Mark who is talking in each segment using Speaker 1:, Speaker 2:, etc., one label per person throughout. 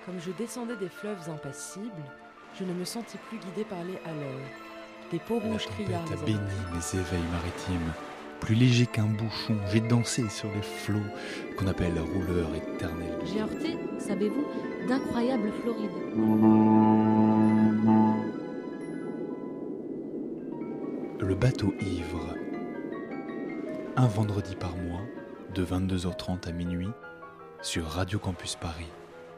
Speaker 1: Comme je descendais des fleuves impassibles, je ne me sentis plus guidé par les haleurs. Des peaux rouges criards.
Speaker 2: La tempête a béni mes éveils maritimes. Plus léger qu'un bouchon, j'ai dansé sur les flots qu'on appelle rouleurs éternels.
Speaker 3: J'ai heurté, savez-vous, d'incroyables Florides.
Speaker 2: Le bateau ivre. Un vendredi par mois, de 22h30 à minuit, sur Radio Campus Paris.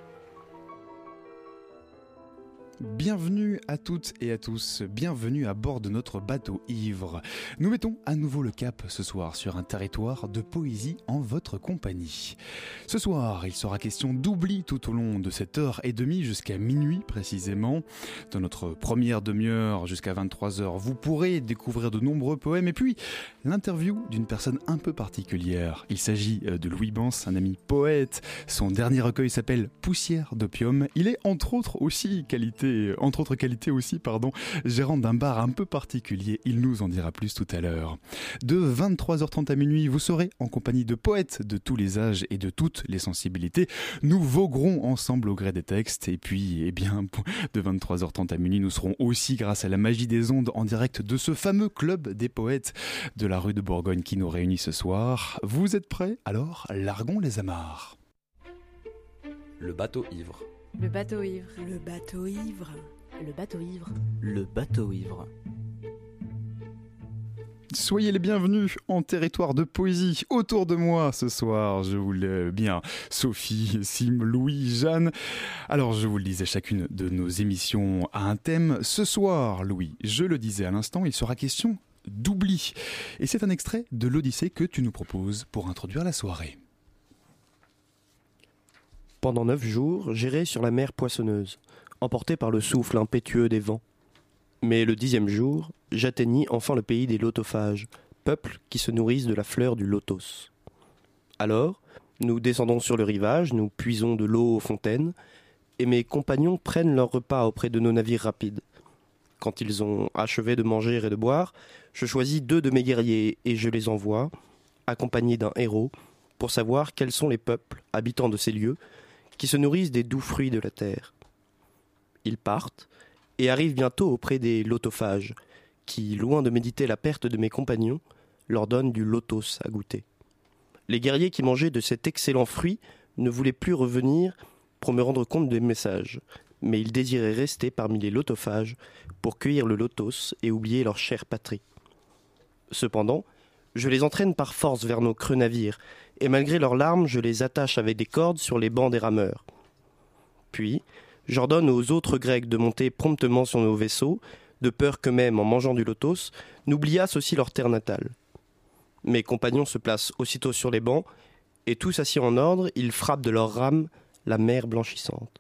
Speaker 2: Bienvenue à toutes et à tous, bienvenue à bord de notre bateau ivre. Nous mettons à nouveau le cap ce soir sur un territoire de poésie en votre compagnie. Ce soir, il sera question d'oubli tout au long de cette heure et demie jusqu'à minuit précisément. Dans notre première demi-heure jusqu'à 23h, vous pourrez découvrir de nombreux poèmes et puis l'interview d'une personne un peu particulière. Il s'agit de Louis Bans, un ami poète. Son dernier recueil s'appelle Poussière d'opium. Il est entre autres qualités aussi, gérant d'un bar un peu particulier. Il nous en dira plus tout à l'heure. De 23h30 à minuit, vous serez en compagnie de poètes de tous les âges et de toutes les sensibilités. Nous voguerons ensemble au gré des textes. Et puis, de 23h30 à minuit, nous serons aussi, grâce à la magie des ondes, en direct de ce fameux club des poètes de la rue de Bourgogne qui nous réunit ce soir. Vous êtes prêts? Alors, largons les amarres.
Speaker 4: Le bateau ivre.
Speaker 5: Le bateau ivre.
Speaker 6: Le bateau ivre.
Speaker 3: Le bateau ivre.
Speaker 4: Le bateau ivre.
Speaker 2: Soyez les bienvenus en territoire de poésie. Autour de moi ce soir, je vous le bien, Sophie, Sim, Louis, Jeanne. Alors je vous le disais, chacune de nos émissions a un thème. Ce soir, Louis, je le disais à l'instant, il sera question d'oubli. Et c'est un extrait de l'Odyssée que tu nous proposes pour introduire la soirée.
Speaker 7: Pendant 9 jours, j'errai sur la mer poissonneuse, emporté par le souffle impétueux des vents. Mais le 10e jour, j'atteignis enfin le pays des lotophages, peuple qui se nourrissent de la fleur du lotos. Alors, nous descendons sur le rivage, nous puisons de l'eau aux fontaines, et mes compagnons prennent leur repas auprès de nos navires rapides. Quand ils ont achevé de manger et de boire, je choisis 2 de mes guerriers et je les envoie, accompagnés d'un héros, pour savoir quels sont les peuples, habitants de ces lieux, qui se nourrissent des doux fruits de la terre. Ils partent et arrivent bientôt auprès des lotophages, qui, loin de méditer la perte de mes compagnons, leur donnent du lotos à goûter. Les guerriers qui mangeaient de cet excellent fruit ne voulaient plus revenir pour me rendre compte des messages, mais ils désiraient rester parmi les lotophages pour cueillir le lotos et oublier leur chère patrie. Cependant, je les entraîne par force vers nos creux navires, et malgré leurs larmes, je les attache avec des cordes sur les bancs des rameurs. Puis, j'ordonne aux autres Grecs de monter promptement sur nos vaisseaux, de peur qu'eux-mêmes, en mangeant du lotos, n'oubliassent aussi leur terre natale. Mes compagnons se placent aussitôt sur les bancs, et tous assis en ordre, ils frappent de leurs rames la mer blanchissante.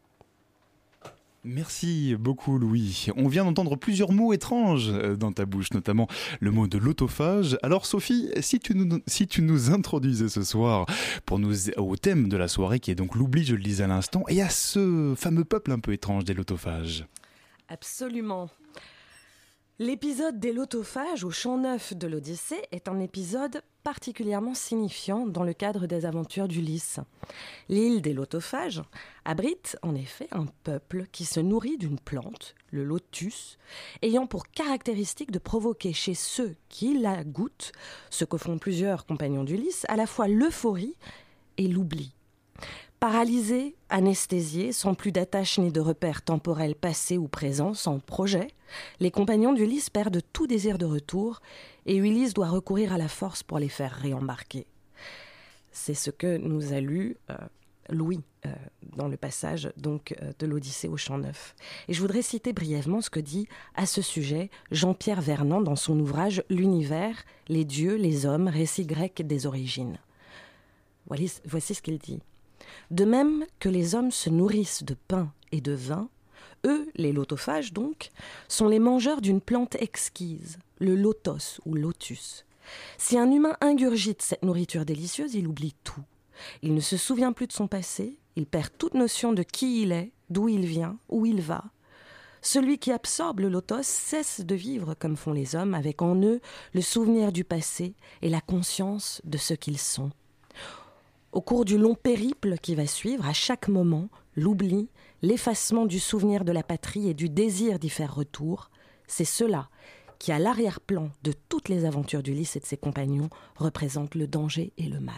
Speaker 2: Merci beaucoup Louis. On vient d'entendre plusieurs mots étranges dans ta bouche, notamment le mot de lotophage. Alors Sophie, si tu nous introduisais ce soir au thème de la soirée qui est donc l'oubli, je le disais à l'instant, et à ce fameux peuple un peu étrange des lotophages.
Speaker 1: Absolument. L'épisode des lotophages au Champ Neuf de l'Odyssée est un épisode particulièrement signifiant dans le cadre des aventures d'Ulysse. L'île des lotophages abrite en effet un peuple qui se nourrit d'une plante, le lotus, ayant pour caractéristique de provoquer chez ceux qui la goûtent, ce que font plusieurs compagnons d'Ulysse, à la fois l'euphorie et l'oubli. Paralysés, anesthésiés, sans plus d'attache ni de repères temporels passés ou présents, sans projet, les compagnons d'Ulysse perdent tout désir de retour et Ulysse doit recourir à la force pour les faire réembarquer. C'est ce que nous a lu Louis dans le passage de l'Odyssée au Champ Neuf. Et je voudrais citer brièvement ce que dit à ce sujet Jean-Pierre Vernant dans son ouvrage « L'univers, les dieux, les hommes, récit grec des origines ». Voici ce qu'il dit. De même que les hommes se nourrissent de pain et de vin, eux, les lotophages donc, sont les mangeurs d'une plante exquise, le lotos ou lotus. Si un humain ingurgite cette nourriture délicieuse, il oublie tout. Il ne se souvient plus de son passé, il perd toute notion de qui il est, d'où il vient, où il va. Celui qui absorbe le lotos cesse de vivre comme font les hommes, avec en eux le souvenir du passé et la conscience de ce qu'ils sont. Au cours du long périple qui va suivre, à chaque moment, l'oubli, l'effacement du souvenir de la patrie et du désir d'y faire retour, c'est cela qui, à l'arrière-plan de toutes les aventures d'Ulysse et de ses compagnons, représente le danger et le mal.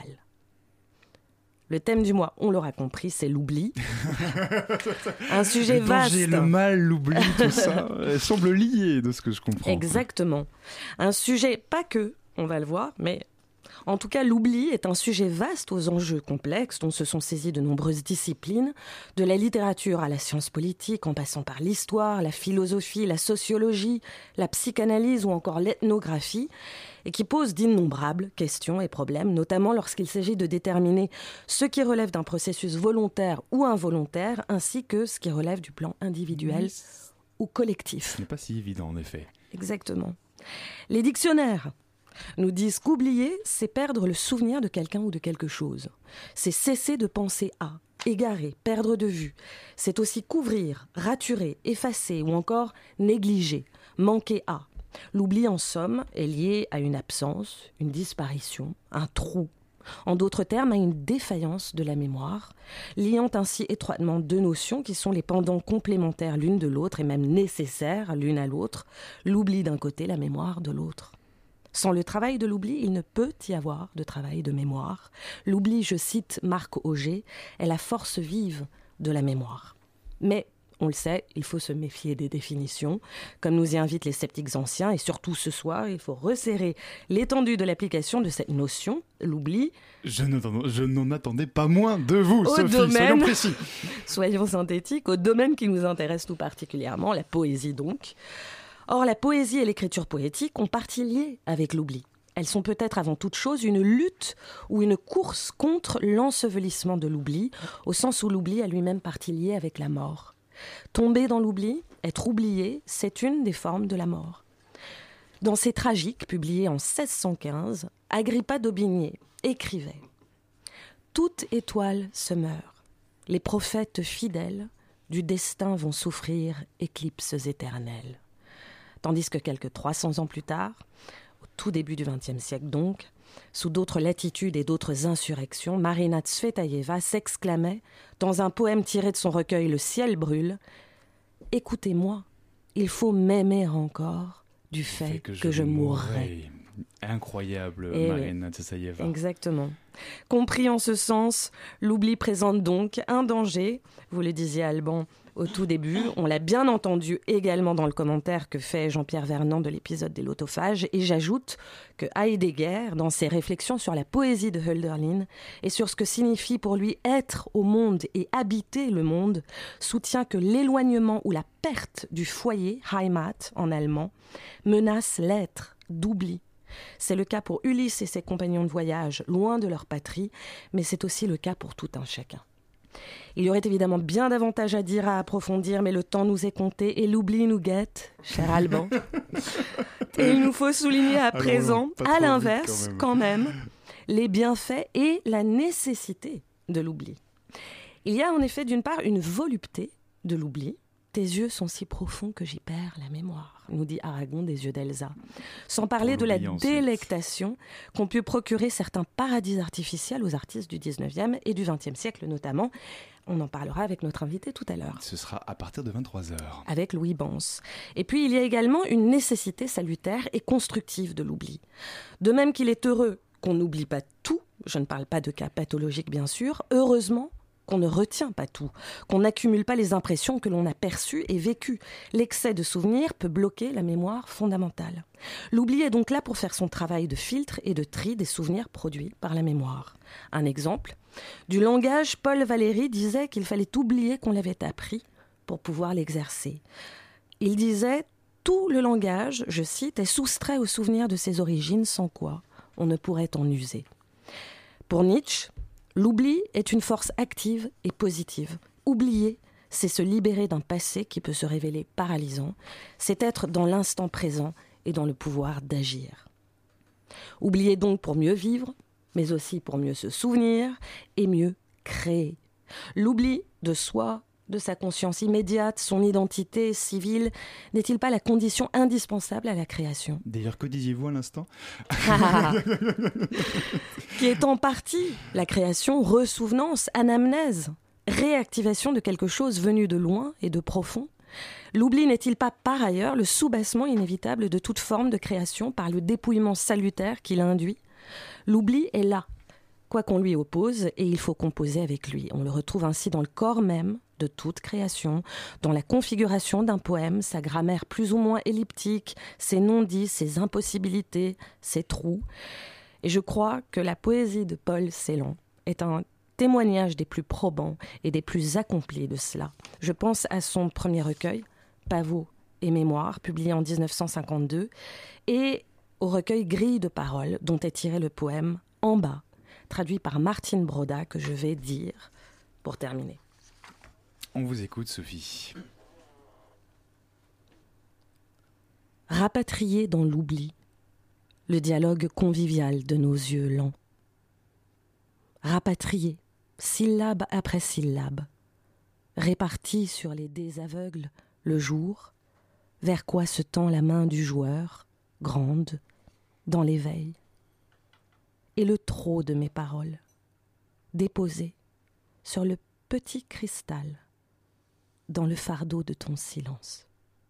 Speaker 1: Le thème du mois, on l'aura compris, c'est l'oubli. Un sujet vaste.
Speaker 2: Le danger, le mal, l'oubli, tout ça, semble lié de ce que je comprends.
Speaker 1: Exactement. Un sujet, pas que, on va le voir, mais en tout cas, l'oubli est un sujet vaste aux enjeux complexes dont se sont saisies de nombreuses disciplines, de la littérature à la science politique, en passant par l'histoire, la philosophie, la sociologie, la psychanalyse ou encore l'ethnographie, et qui pose d'innombrables questions et problèmes, notamment lorsqu'il s'agit de déterminer ce qui relève d'un processus volontaire ou involontaire, ainsi que ce qui relève du plan individuel ou collectif.
Speaker 2: Ce n'est pas si évident, en effet.
Speaker 1: Exactement. Les dictionnaires nous disent qu'oublier, c'est perdre le souvenir de quelqu'un ou de quelque chose. C'est cesser de penser à, égarer, perdre de vue. C'est aussi couvrir, raturer, effacer ou encore négliger, manquer à. L'oubli, en somme, est lié à une absence, une disparition, un trou. En d'autres termes, à une défaillance de la mémoire, liant ainsi étroitement deux notions qui sont les pendants complémentaires l'une de l'autre et même nécessaires l'une à l'autre, l'oubli d'un côté, la mémoire de l'autre. Sans le travail de l'oubli, il ne peut y avoir de travail de mémoire. L'oubli, je cite Marc Auger, est la force vive de la mémoire. Mais, on le sait, il faut se méfier des définitions, comme nous y invitent les sceptiques anciens, et surtout ce soir, il faut resserrer l'étendue de l'application de cette notion, l'oubli.
Speaker 2: Je n'en attendais pas moins de vous, Sophie, soyons précis.
Speaker 1: Soyons synthétiques, au domaine qui nous intéresse tout particulièrement, la poésie donc. Or, la poésie et l'écriture poétique ont partie liée avec l'oubli. Elles sont peut-être avant toute chose une lutte ou une course contre l'ensevelissement de l'oubli, au sens où l'oubli a lui-même partie liée avec la mort. Tomber dans l'oubli, être oublié, c'est une des formes de la mort. Dans ses Tragiques, publiés en 1615, Agrippa d'Aubigné écrivait « Toute étoile se meurt. Les prophètes fidèles du destin vont souffrir éclipses éternelles. » Tandis que quelques 300 ans plus tard, au tout début du XXe siècle donc, sous d'autres latitudes et d'autres insurrections, Marina Tsvetaeva s'exclamait, dans un poème tiré de son recueil « Le ciel brûle », « Écoutez-moi, il faut m'aimer encore du fait que je mourrai. »
Speaker 2: Incroyable,
Speaker 1: Et
Speaker 2: Marina Tsvetaeva.
Speaker 1: Exactement. Compris en ce sens, l'oubli présente donc un danger, vous le disiez Alban au tout début, on l'a bien entendu également dans le commentaire que fait Jean-Pierre Vernant de l'épisode des Lotophages, et j'ajoute que Heidegger, dans ses réflexions sur la poésie de Hölderlin et sur ce que signifie pour lui être au monde et habiter le monde, soutient que l'éloignement ou la perte du foyer, Heimat en allemand, menace l'être d'oubli. C'est le cas pour Ulysse et ses compagnons de voyage, loin de leur patrie, mais c'est aussi le cas pour tout un chacun. Il y aurait évidemment bien davantage à dire, à approfondir, mais le temps nous est compté et l'oubli nous guette, cher Alban. Et il nous faut souligner à présent, à l'inverse, quand même, les bienfaits et la nécessité de l'oubli. Il y a en effet d'une part une volupté de l'oubli. Tes yeux sont si profonds que j'y perds la mémoire, nous dit Aragon des yeux d'Elsa. Sans parler de la délectation qu'ont pu procurer certains paradis artificiels aux artistes du 19e et du 20e siècle notamment. On en parlera avec notre invité tout à l'heure.
Speaker 2: Ce sera à partir de 23h.
Speaker 1: Avec Louis Bans. Et puis il y a également une nécessité salutaire et constructive de l'oubli. De même qu'il est heureux qu'on n'oublie pas tout, je ne parle pas de cas pathologiques bien sûr, heureusement qu'on ne retient pas tout, qu'on n'accumule pas les impressions que l'on a perçues et vécues. L'excès de souvenirs peut bloquer la mémoire fondamentale. L'oubli est donc là pour faire son travail de filtre et de tri des souvenirs produits par la mémoire. Un exemple, du langage, Paul Valéry disait qu'il fallait oublier qu'on l'avait appris pour pouvoir l'exercer. Il disait « Tout le langage, je cite, est soustrait au souvenir de ses origines, sans quoi on ne pourrait en user. » Pour Nietzsche, l'oubli est une force active et positive. Oublier, c'est se libérer d'un passé qui peut se révéler paralysant. C'est être dans l'instant présent et dans le pouvoir d'agir. Oublier donc pour mieux vivre, mais aussi pour mieux se souvenir et mieux créer. L'oubli de soi, de sa conscience immédiate, son identité civile, n'est-il pas la condition indispensable à la création ?
Speaker 2: D'ailleurs, que disiez-vous à l'instant ?
Speaker 1: Qui est en partie la création, ressouvenance, anamnèse, réactivation de quelque chose venu de loin et de profond? L'oubli n'est-il pas par ailleurs le soubassement inévitable de toute forme de création par le dépouillement salutaire qu'il induit? L'oubli est là, quoi qu'on lui oppose, et il faut composer avec lui. On le retrouve ainsi dans le corps même de toute création, dans la configuration d'un poème, sa grammaire plus ou moins elliptique, ses non-dits, ses impossibilités, ses trous. Et je crois que la poésie de Paul Celan est un témoignage des plus probants et des plus accomplis de cela. Je pense à son premier recueil, Pavots et Mémoires, publié en 1952, et au recueil Grille de paroles, dont est tiré le poème En bas, traduit par Martine Broda, que je vais dire pour terminer.
Speaker 2: On vous écoute, Sophie.
Speaker 1: Rapatrié dans l'oubli, le dialogue convivial de nos yeux lents. Rapatrié, syllabe après syllabe, réparti sur les dés aveugles le jour, vers quoi se tend la main du joueur, grande, dans l'éveil. Et le trot de mes paroles, déposé sur le petit cristal, dans le fardeau de ton silence.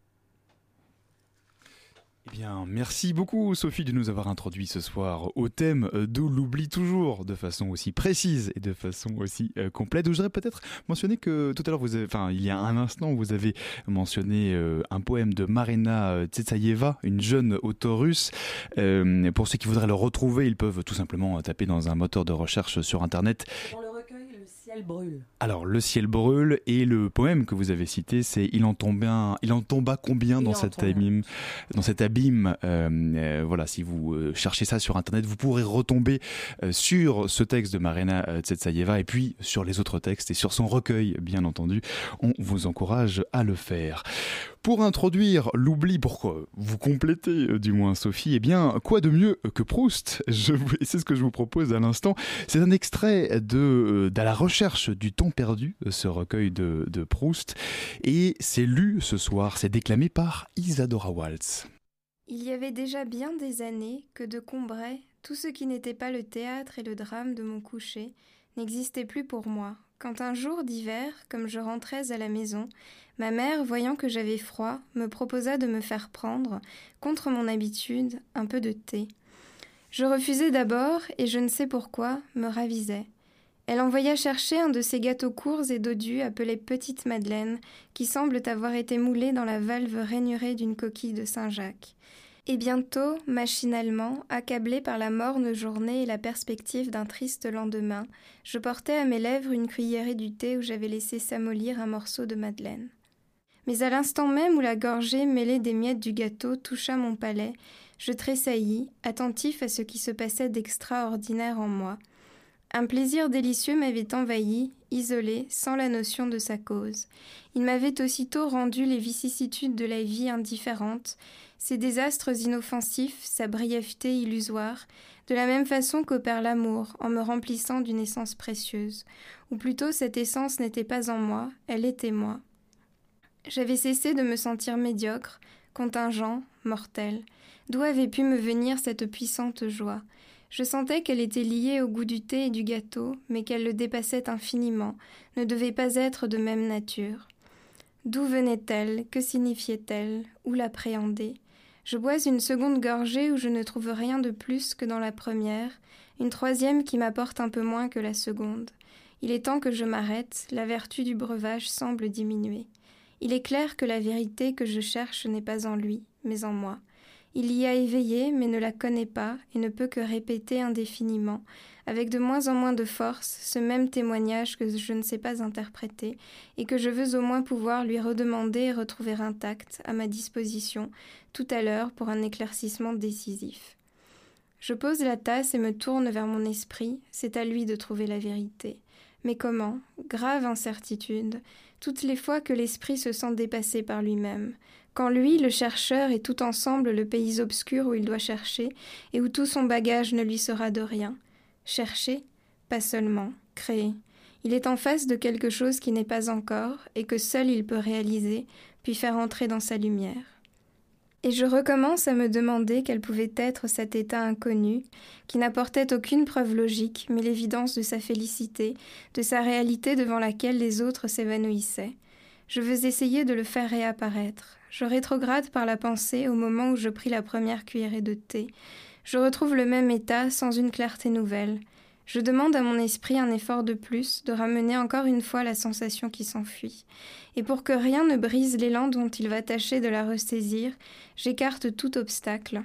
Speaker 2: Eh bien, merci beaucoup Sophie de nous avoir introduit ce soir au thème de l'oubli, toujours de façon aussi précise et de façon aussi complète. Je voudrais peut-être mentionner que tout à l'heure, il y a un instant, vous avez mentionné un poème de Marina Tsetsayeva, une jeune auteure russe. Pour ceux qui voudraient le retrouver, ils peuvent tout simplement taper dans un moteur de recherche sur Internet.
Speaker 1: Dans le recueil, Le ciel brûle.
Speaker 2: Alors, Le ciel brûle, et le poème que vous avez cité, c'est Il en tomba combien dans cet abîme. Voilà, si vous cherchez ça sur Internet, vous pourrez retomber sur ce texte de Marina Tsetsayeva et puis sur les autres textes et sur son recueil, bien entendu. On vous encourage à le faire. Pour introduire l'oubli, pour vous compléter du moins Sophie, eh bien, quoi de mieux que Proust? C'est ce que je vous propose à l'instant. C'est un extrait de la recherche du temps perdu, ce recueil de Proust. Et c'est lu ce soir, c'est déclamé par Isadora Waltz.
Speaker 5: Il y avait déjà bien des années que de Combray, tout ce qui n'était pas le théâtre et le drame de mon coucher, n'existait plus pour moi. Quand un jour d'hiver, comme je rentrais à la maison, ma mère, voyant que j'avais froid, me proposa de me faire prendre, contre mon habitude, un peu de thé. Je refusai d'abord, et je ne sais pourquoi, me ravisai. Elle envoya chercher un de ces gâteaux courts et dodus appelés petites madeleines, qui semblent avoir été moulés dans la valve rainurée d'une coquille de Saint-Jacques. Et bientôt, machinalement, accablé par la morne journée et la perspective d'un triste lendemain, je portai à mes lèvres une cuillerée du thé où j'avais laissé s'amollir un morceau de madeleine. Mais à l'instant même où la gorgée mêlée des miettes du gâteau toucha mon palais, je tressaillis, attentif à ce qui se passait d'extraordinaire en moi. Un plaisir délicieux m'avait envahi, isolé, sans la notion de sa cause. Il m'avait aussitôt rendu les vicissitudes de la vie indifférentes, ses désastres inoffensifs, sa brièveté illusoire, de la même façon qu'opère l'amour, en me remplissant d'une essence précieuse. Ou plutôt, cette essence n'était pas en moi, elle était moi. J'avais cessé de me sentir médiocre, contingent, mortel. D'où avait pu me venir cette puissante joie? Je sentais qu'elle était liée au goût du thé et du gâteau, mais qu'elle le dépassait infiniment, ne devait pas être de même nature. D'où venait-elle? Que signifiait-elle? Où l'appréhender? Je bois une seconde gorgée où je ne trouve rien de plus que dans la première, une troisième qui m'apporte un peu moins que la seconde. Il est temps que je m'arrête, la vertu du breuvage semble diminuer. Il est clair que la vérité que je cherche n'est pas en lui, mais en moi. Il y a éveillé, mais ne la connaît pas et ne peut que répéter indéfiniment, avec de moins en moins de force, ce même témoignage que je ne sais pas interpréter et que je veux au moins pouvoir lui redemander et retrouver intact, à ma disposition, tout à l'heure pour un éclaircissement décisif. Je pose la tasse et me tourne vers mon esprit, c'est à lui de trouver la vérité. Mais comment? Grave incertitude, toutes les fois que l'esprit se sent dépassé par lui-même. Quand lui, le chercheur, est tout ensemble le pays obscur où il doit chercher et où tout son bagage ne lui sera de rien. Chercher? Pas seulement, créer. Il est en face de quelque chose qui n'est pas encore et que seul il peut réaliser, puis faire entrer dans sa lumière. Et je recommence à me demander quel pouvait être cet état inconnu, qui n'apportait aucune preuve logique, mais l'évidence de sa félicité, de sa réalité devant laquelle les autres s'évanouissaient. Je veux essayer de le faire réapparaître. Je rétrograde par la pensée au moment où je pris la première cuillerée de thé. Je retrouve le même état sans une clarté nouvelle. Je demande à mon esprit un effort de plus, de ramener encore une fois la sensation qui s'enfuit. Et pour que rien ne brise l'élan dont il va tâcher de la ressaisir, j'écarte tout obstacle,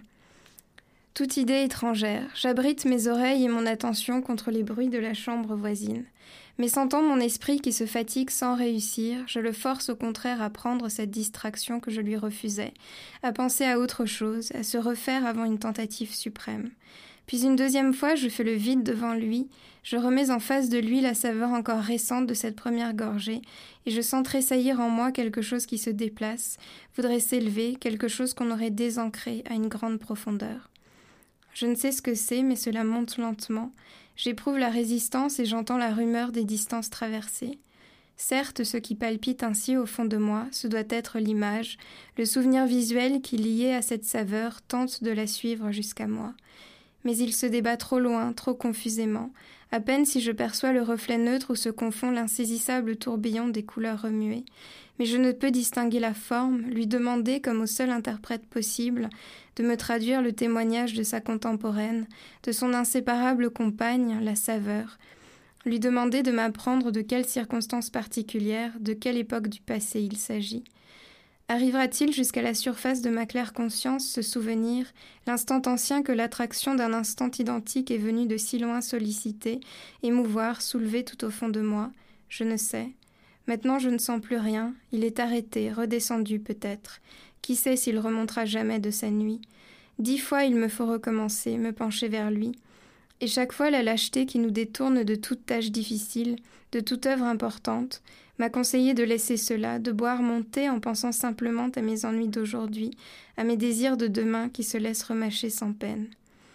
Speaker 5: toute idée étrangère. J'abrite mes oreilles et mon attention contre les bruits de la chambre voisine. Mais sentant mon esprit qui se fatigue sans réussir, je le force au contraire à prendre cette distraction que je lui refusais, à penser à autre chose, à se refaire avant une tentative suprême. Puis une deuxième fois, je fais le vide devant lui, je remets en face de lui la saveur encore récente de cette première gorgée, et je sens tressaillir en moi quelque chose qui se déplace, voudrait s'élever, quelque chose qu'on aurait désancré à une grande profondeur. Je ne sais ce que c'est, mais cela monte lentement. J'éprouve la résistance et j'entends la rumeur des distances traversées. Certes, ce qui palpite ainsi au fond de moi, ce doit être l'image, le souvenir visuel qui, lié à cette saveur, tente de la suivre jusqu'à moi. Mais il se débat trop loin, trop confusément, à peine si je perçois le reflet neutre où se confond l'insaisissable tourbillon des couleurs remuées. Mais je ne peux distinguer la forme, lui demander, comme au seul interprète possible, de me traduire le témoignage de sa contemporaine, de son inséparable compagne, la saveur, lui demander de m'apprendre de quelles circonstances particulières, de quelle époque du passé il s'agit. Arrivera-t-il jusqu'à la surface de ma claire conscience ce souvenir, l'instant ancien que l'attraction d'un instant identique est venue de si loin solliciter, émouvoir, soulever tout au fond de moi? Je ne sais. Maintenant je ne sens plus rien, il est arrêté, redescendu peut-être. Qui sait s'il remontera jamais de sa nuit? 10 fois il me faut recommencer, me pencher vers lui. Et chaque fois la lâcheté qui nous détourne de toute tâche difficile, de toute œuvre importante, m'a conseillé de laisser cela, de boire mon thé en pensant simplement à mes ennuis d'aujourd'hui, à mes désirs de demain qui se laissent remâcher sans peine.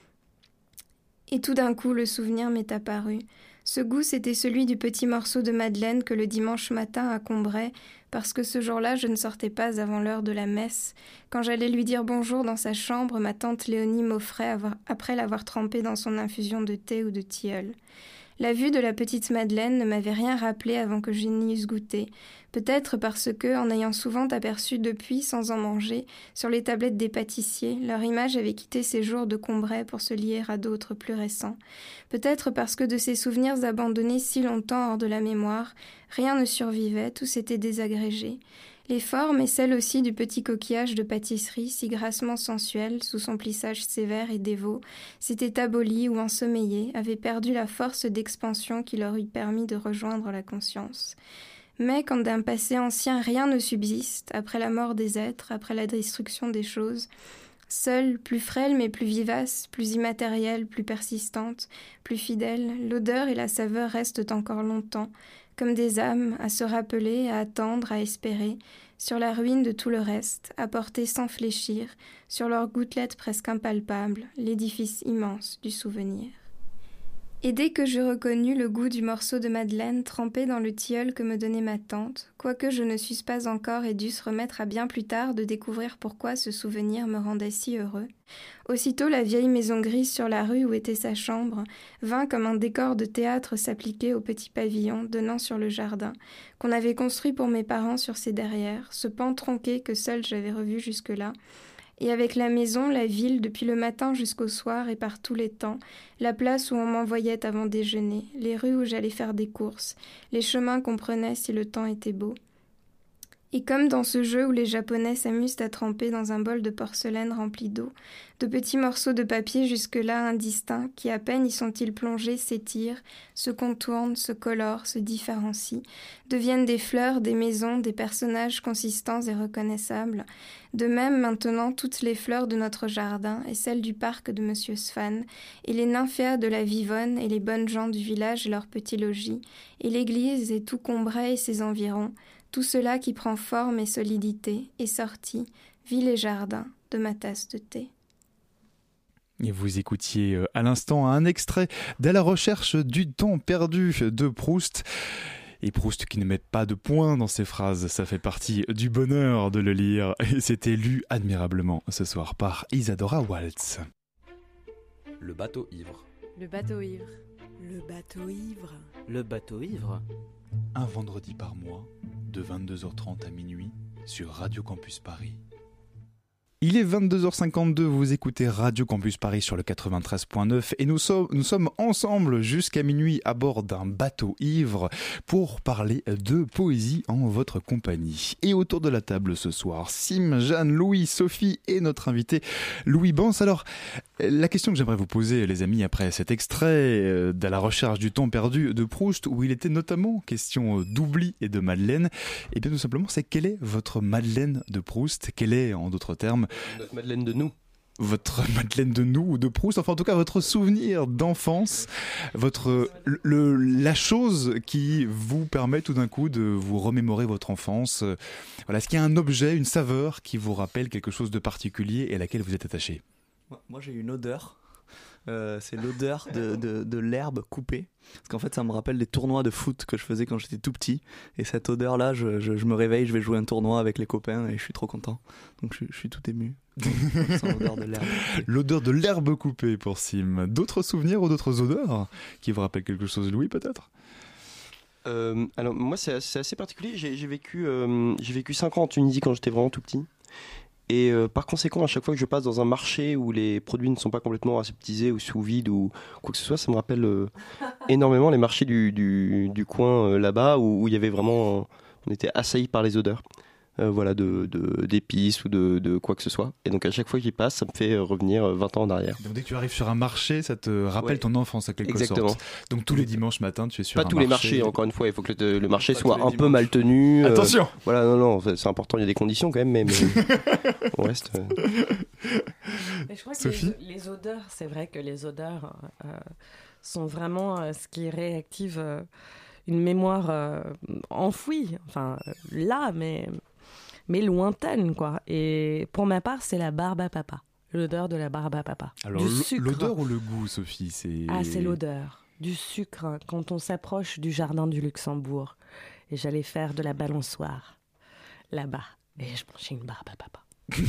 Speaker 5: Et tout d'un coup le souvenir m'est apparu. Ce goût, c'était celui du petit morceau de madeleine que le dimanche matin à Combray, parce que ce jour-là, je ne sortais pas avant l'heure de la messe. Quand j'allais lui dire bonjour dans sa chambre, ma tante Léonie m'offrait après l'avoir trempée dans son infusion de thé ou de tilleul. La vue de la petite Madeleine ne m'avait rien rappelé avant que je n'y eusse goûté, peut-être parce que, en ayant souvent aperçu depuis, sans en manger, sur les tablettes des pâtissiers, leur image avait quitté ces jours de Combray pour se lier à d'autres plus récents. Peut-être parce que de ces souvenirs abandonnés si longtemps hors de la mémoire, rien ne survivait, tout s'était désagrégé. Les formes et celles aussi du petit coquillage de pâtisserie, si grassement sensuel, sous son plissage sévère et dévot, s'étaient abolies ou ensommeillées, avaient perdu la force d'expansion qui leur eût permis de rejoindre la conscience. Mais quand d'un passé ancien rien ne subsiste, après la mort des êtres, après la destruction des choses, seule, plus frêle mais plus vivace, plus immatérielle, plus persistante, plus fidèle, l'odeur et la saveur restent encore longtemps, comme des âmes, à se rappeler, à attendre, à espérer, sur la ruine de tout le reste, à porter sans fléchir, sur leurs gouttelettes presque impalpables, l'édifice immense du souvenir. Et dès que je reconnus le goût du morceau de madeleine trempé dans le tilleul que me donnait ma tante, quoique je ne susse pas encore et dusse remettre à bien plus tard de découvrir pourquoi ce souvenir me rendait si heureux, aussitôt la vieille maison grise sur la rue où était sa chambre vint comme un décor de théâtre s'appliquer au petit pavillon donnant sur le jardin, qu'on avait construit pour mes parents sur ses derrières, ce pan tronqué que seul j'avais revu jusque-là, et avec la maison, la ville, depuis le matin jusqu'au soir et par tous les temps, la place où on m'envoyait avant déjeuner, les rues où j'allais faire des courses, les chemins qu'on prenait si le temps était beau. Et comme dans ce jeu où les Japonais s'amusent à tremper dans un bol de porcelaine rempli d'eau, de petits morceaux de papier jusque-là indistincts qui, à peine y sont-ils plongés, s'étirent, se contournent, se colorent, se différencient, deviennent des fleurs, des maisons, des personnages consistants et reconnaissables. De même, maintenant, toutes les fleurs de notre jardin et celles du parc de Monsieur Svan, et les nymphéas de la Vivonne et les bonnes gens du village et leurs petits logis, et l'église et tout Combray et ses environs, tout cela qui prend forme et solidité est sorti, ville et jardin, de ma tasse de thé.
Speaker 2: Et vous écoutiez à l'instant un extrait d'À la recherche du temps perdu de Proust. Et Proust qui ne met pas de points dans ses phrases, ça fait partie du bonheur de le lire. Et c'était lu admirablement ce soir par Isadora Waltz.
Speaker 4: Le bateau ivre.
Speaker 3: Le bateau ivre.
Speaker 6: Le bateau ivre.
Speaker 4: Le bateau ivre.
Speaker 2: Un vendredi par mois, de 22h30 à minuit, sur Radio Campus Paris. Il est 22h52, vous écoutez Radio Campus Paris sur le 93.9 et nous sommes ensemble jusqu'à minuit à bord d'un bateau ivre pour parler de poésie en votre compagnie. Et autour de la table ce soir, Sim, Jeanne, Louis, Sophie et notre invité Louis Bans. Alors, la question que j'aimerais vous poser, les amis, après cet extrait de la recherche du temps perdu de Proust, où il était notamment question d'oubli et de Madeleine, et bien tout simplement, c'est quelle est votre Madeleine de Proust? Quelle est, en d'autres termes,
Speaker 7: Notre Madeleine de nous.
Speaker 2: Votre Madeleine de nous ou de Proust, enfin en tout cas votre souvenir d'enfance, la chose qui vous permet tout d'un coup de vous remémorer votre enfance. Voilà, est-ce qu'il y a un objet, une saveur qui vous rappelle quelque chose de particulier et à laquelle vous êtes attaché?
Speaker 8: Moi j'ai une odeur. C'est l'odeur de l'herbe coupée. Parce qu'en fait, ça me rappelle des tournois de foot que je faisais quand j'étais tout petit. Et cette odeur-là, je me réveille, je vais jouer un tournoi avec les copains et je suis trop content. Donc je suis tout ému. C'est l'odeur de l'herbe coupée.
Speaker 2: L'odeur de l'herbe coupée pour Sim. D'autres souvenirs ou d'autres odeurs qui vous rappellent quelque chose, Louis, peut-être?
Speaker 7: Alors moi, c'est assez particulier. J'ai vécu 5 ans en Tunisie quand j'étais vraiment tout petit. Et par conséquent, à chaque fois que je passe dans un marché où les produits ne sont pas complètement aseptisés ou sous vide ou quoi que ce soit, ça me rappelle énormément les marchés du coin là-bas où il y avait vraiment, on était assaillis par les odeurs, voilà, d'épices ou de quoi que ce soit. Et donc à chaque fois que j'y passe, ça me fait revenir 20 ans en arrière.
Speaker 2: Donc dès que tu arrives sur un marché, ça te rappelle ton enfance à quelque
Speaker 7: Exactement.
Speaker 2: sorte. Donc tous les dimanches matins, tu es sur un marché.
Speaker 7: Pas tous les marchés, encore une fois, il faut que le marché soit un peu mal tenu.
Speaker 2: Attention.
Speaker 7: Voilà, non, c'est important, il y a des conditions quand même, mais on reste.
Speaker 1: Mais je crois que
Speaker 2: Sophie
Speaker 1: les odeurs, c'est vrai que les odeurs sont vraiment ce qui réactive une mémoire enfouie, enfin là, mais lointaine, quoi. Et pour ma part, c'est la barbe à papa, l'odeur de la barbe à papa.
Speaker 2: Alors
Speaker 1: du sucre.
Speaker 2: l'odeur ou le goût, Sophie, c'est...
Speaker 1: Ah, c'est l'odeur du sucre hein, quand on s'approche du jardin du Luxembourg. Et j'allais faire de la balançoire là-bas. Et je mangeais une barbe à papa.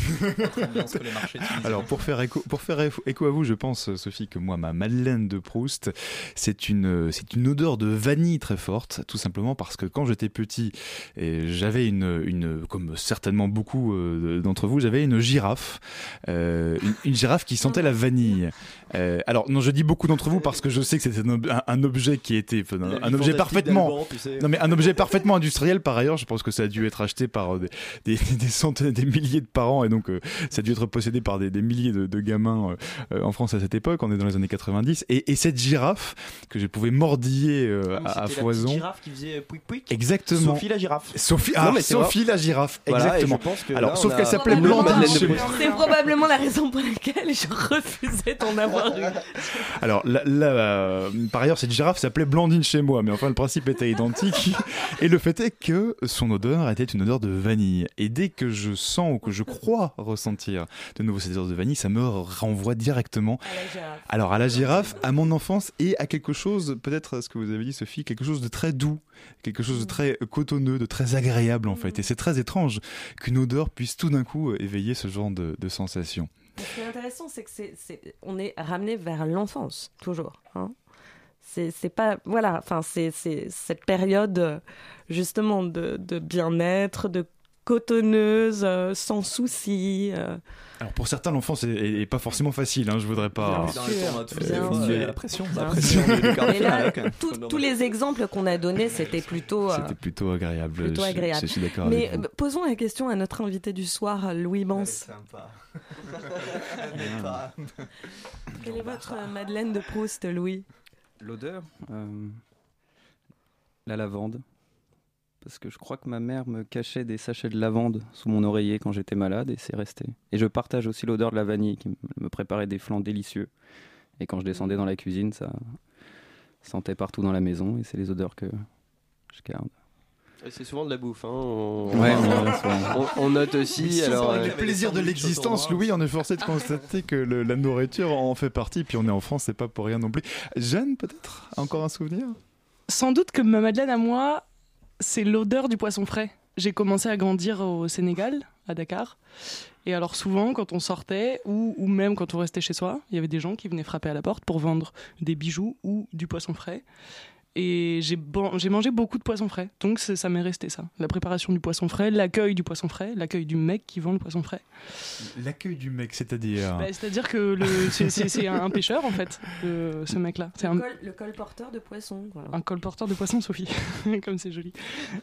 Speaker 2: Alors pour faire écho à vous, je pense, Sophie, que moi, ma Madeleine de Proust, c'est une odeur de vanille très forte, tout simplement parce que quand j'étais petit, j'avais une comme certainement beaucoup d'entre vous, j'avais une girafe, une girafe qui sentait la vanille. Alors non, je dis beaucoup d'entre vous parce que je sais que c'était un objet qui était un objet parfaitement, non mais un objet parfaitement industriel par ailleurs. Je pense que ça a dû être acheté par des centaines, des milliers de parents. Et donc ça a dû être possédé par des milliers de gamins en France à cette époque. On est dans les années 90 et cette girafe que je pouvais mordiller à foison.
Speaker 7: La girafe qui faisait pouic pouic.
Speaker 2: Exactement.
Speaker 7: Sophie la girafe.
Speaker 2: Sophie la girafe.
Speaker 7: Voilà,
Speaker 2: exactement.
Speaker 7: et je pense que
Speaker 2: alors
Speaker 7: là,
Speaker 2: sauf
Speaker 7: on
Speaker 2: qu'elle
Speaker 7: a-
Speaker 2: s'appelait
Speaker 1: Probablement,
Speaker 2: Blandine.
Speaker 1: c'est probablement la raison pour laquelle je refusais d'en avoir une.
Speaker 2: Alors par ailleurs cette girafe s'appelait Blandine chez moi, mais enfin le principe était identique. Et le fait est que son odeur était une odeur de vanille. Et dès que je sens ou que je crois ressentir de nouveau cette odeur de vanille, ça me renvoie directement à la girafe, à mon enfance et à quelque chose, peut-être ce que vous avez dit Sophie, quelque chose de très doux, quelque chose de très cotonneux, de très agréable en fait. Et c'est très étrange qu'une odeur puisse tout d'un coup éveiller ce genre de sensation.
Speaker 1: Ce qui est intéressant, c'est que on est ramené vers l'enfance, toujours. Hein. C'est pas, voilà, enfin, c'est cette période justement de bien-être, de cotonneuse, sans souci.
Speaker 2: Alors pour certains, l'enfance est pas forcément facile, hein, je voudrais pas...
Speaker 8: La pression.
Speaker 1: Mais là, tous les exemples qu'on a donnés, c'était plutôt...
Speaker 2: C'était plutôt agréable.
Speaker 1: Plutôt agréable.
Speaker 2: Je suis d'accord
Speaker 1: Mais
Speaker 2: avec vous.
Speaker 1: posons la question à notre invité du soir, Louis Bans. Quelle est votre Madeleine de Proust, Louis?
Speaker 9: L'odeur, la lavande. Parce que je crois que ma mère me cachait des sachets de lavande sous mon oreiller quand j'étais malade et c'est resté. Et je partage aussi l'odeur de la vanille qui me préparait des flans délicieux. Et quand je descendais dans la cuisine, ça sentait partout dans la maison et c'est les odeurs que je garde.
Speaker 7: Et c'est souvent de la bouffe, hein. On note aussi. Alors,
Speaker 2: le plaisir de l'existence, Louis, on est forcé de constater que la nourriture en fait partie. Puis on est en France, c'est pas pour rien non plus. Jeanne, peut-être encore un souvenir?
Speaker 6: Sans doute que ma Madeleine à moi,
Speaker 10: c'est l'odeur du poisson frais. J'ai commencé à grandir au Sénégal, à Dakar. Et alors souvent, quand on sortait, ou même quand on restait chez soi, il y avait des gens qui venaient frapper à la porte pour vendre des bijoux ou du poisson frais. Et j'ai mangé beaucoup de poisson frais. Donc ça m'est resté ça. La préparation du poisson frais, l'accueil du poisson frais, l'accueil du mec qui vend le poisson frais.
Speaker 2: L'accueil du mec, c'est-à-dire
Speaker 10: c'est-à-dire que c'est un pêcheur en fait, ce mec-là. C'est
Speaker 1: le colporteur de poisson. Voilà.
Speaker 10: Un colporteur de poisson, Sophie. Comme c'est joli.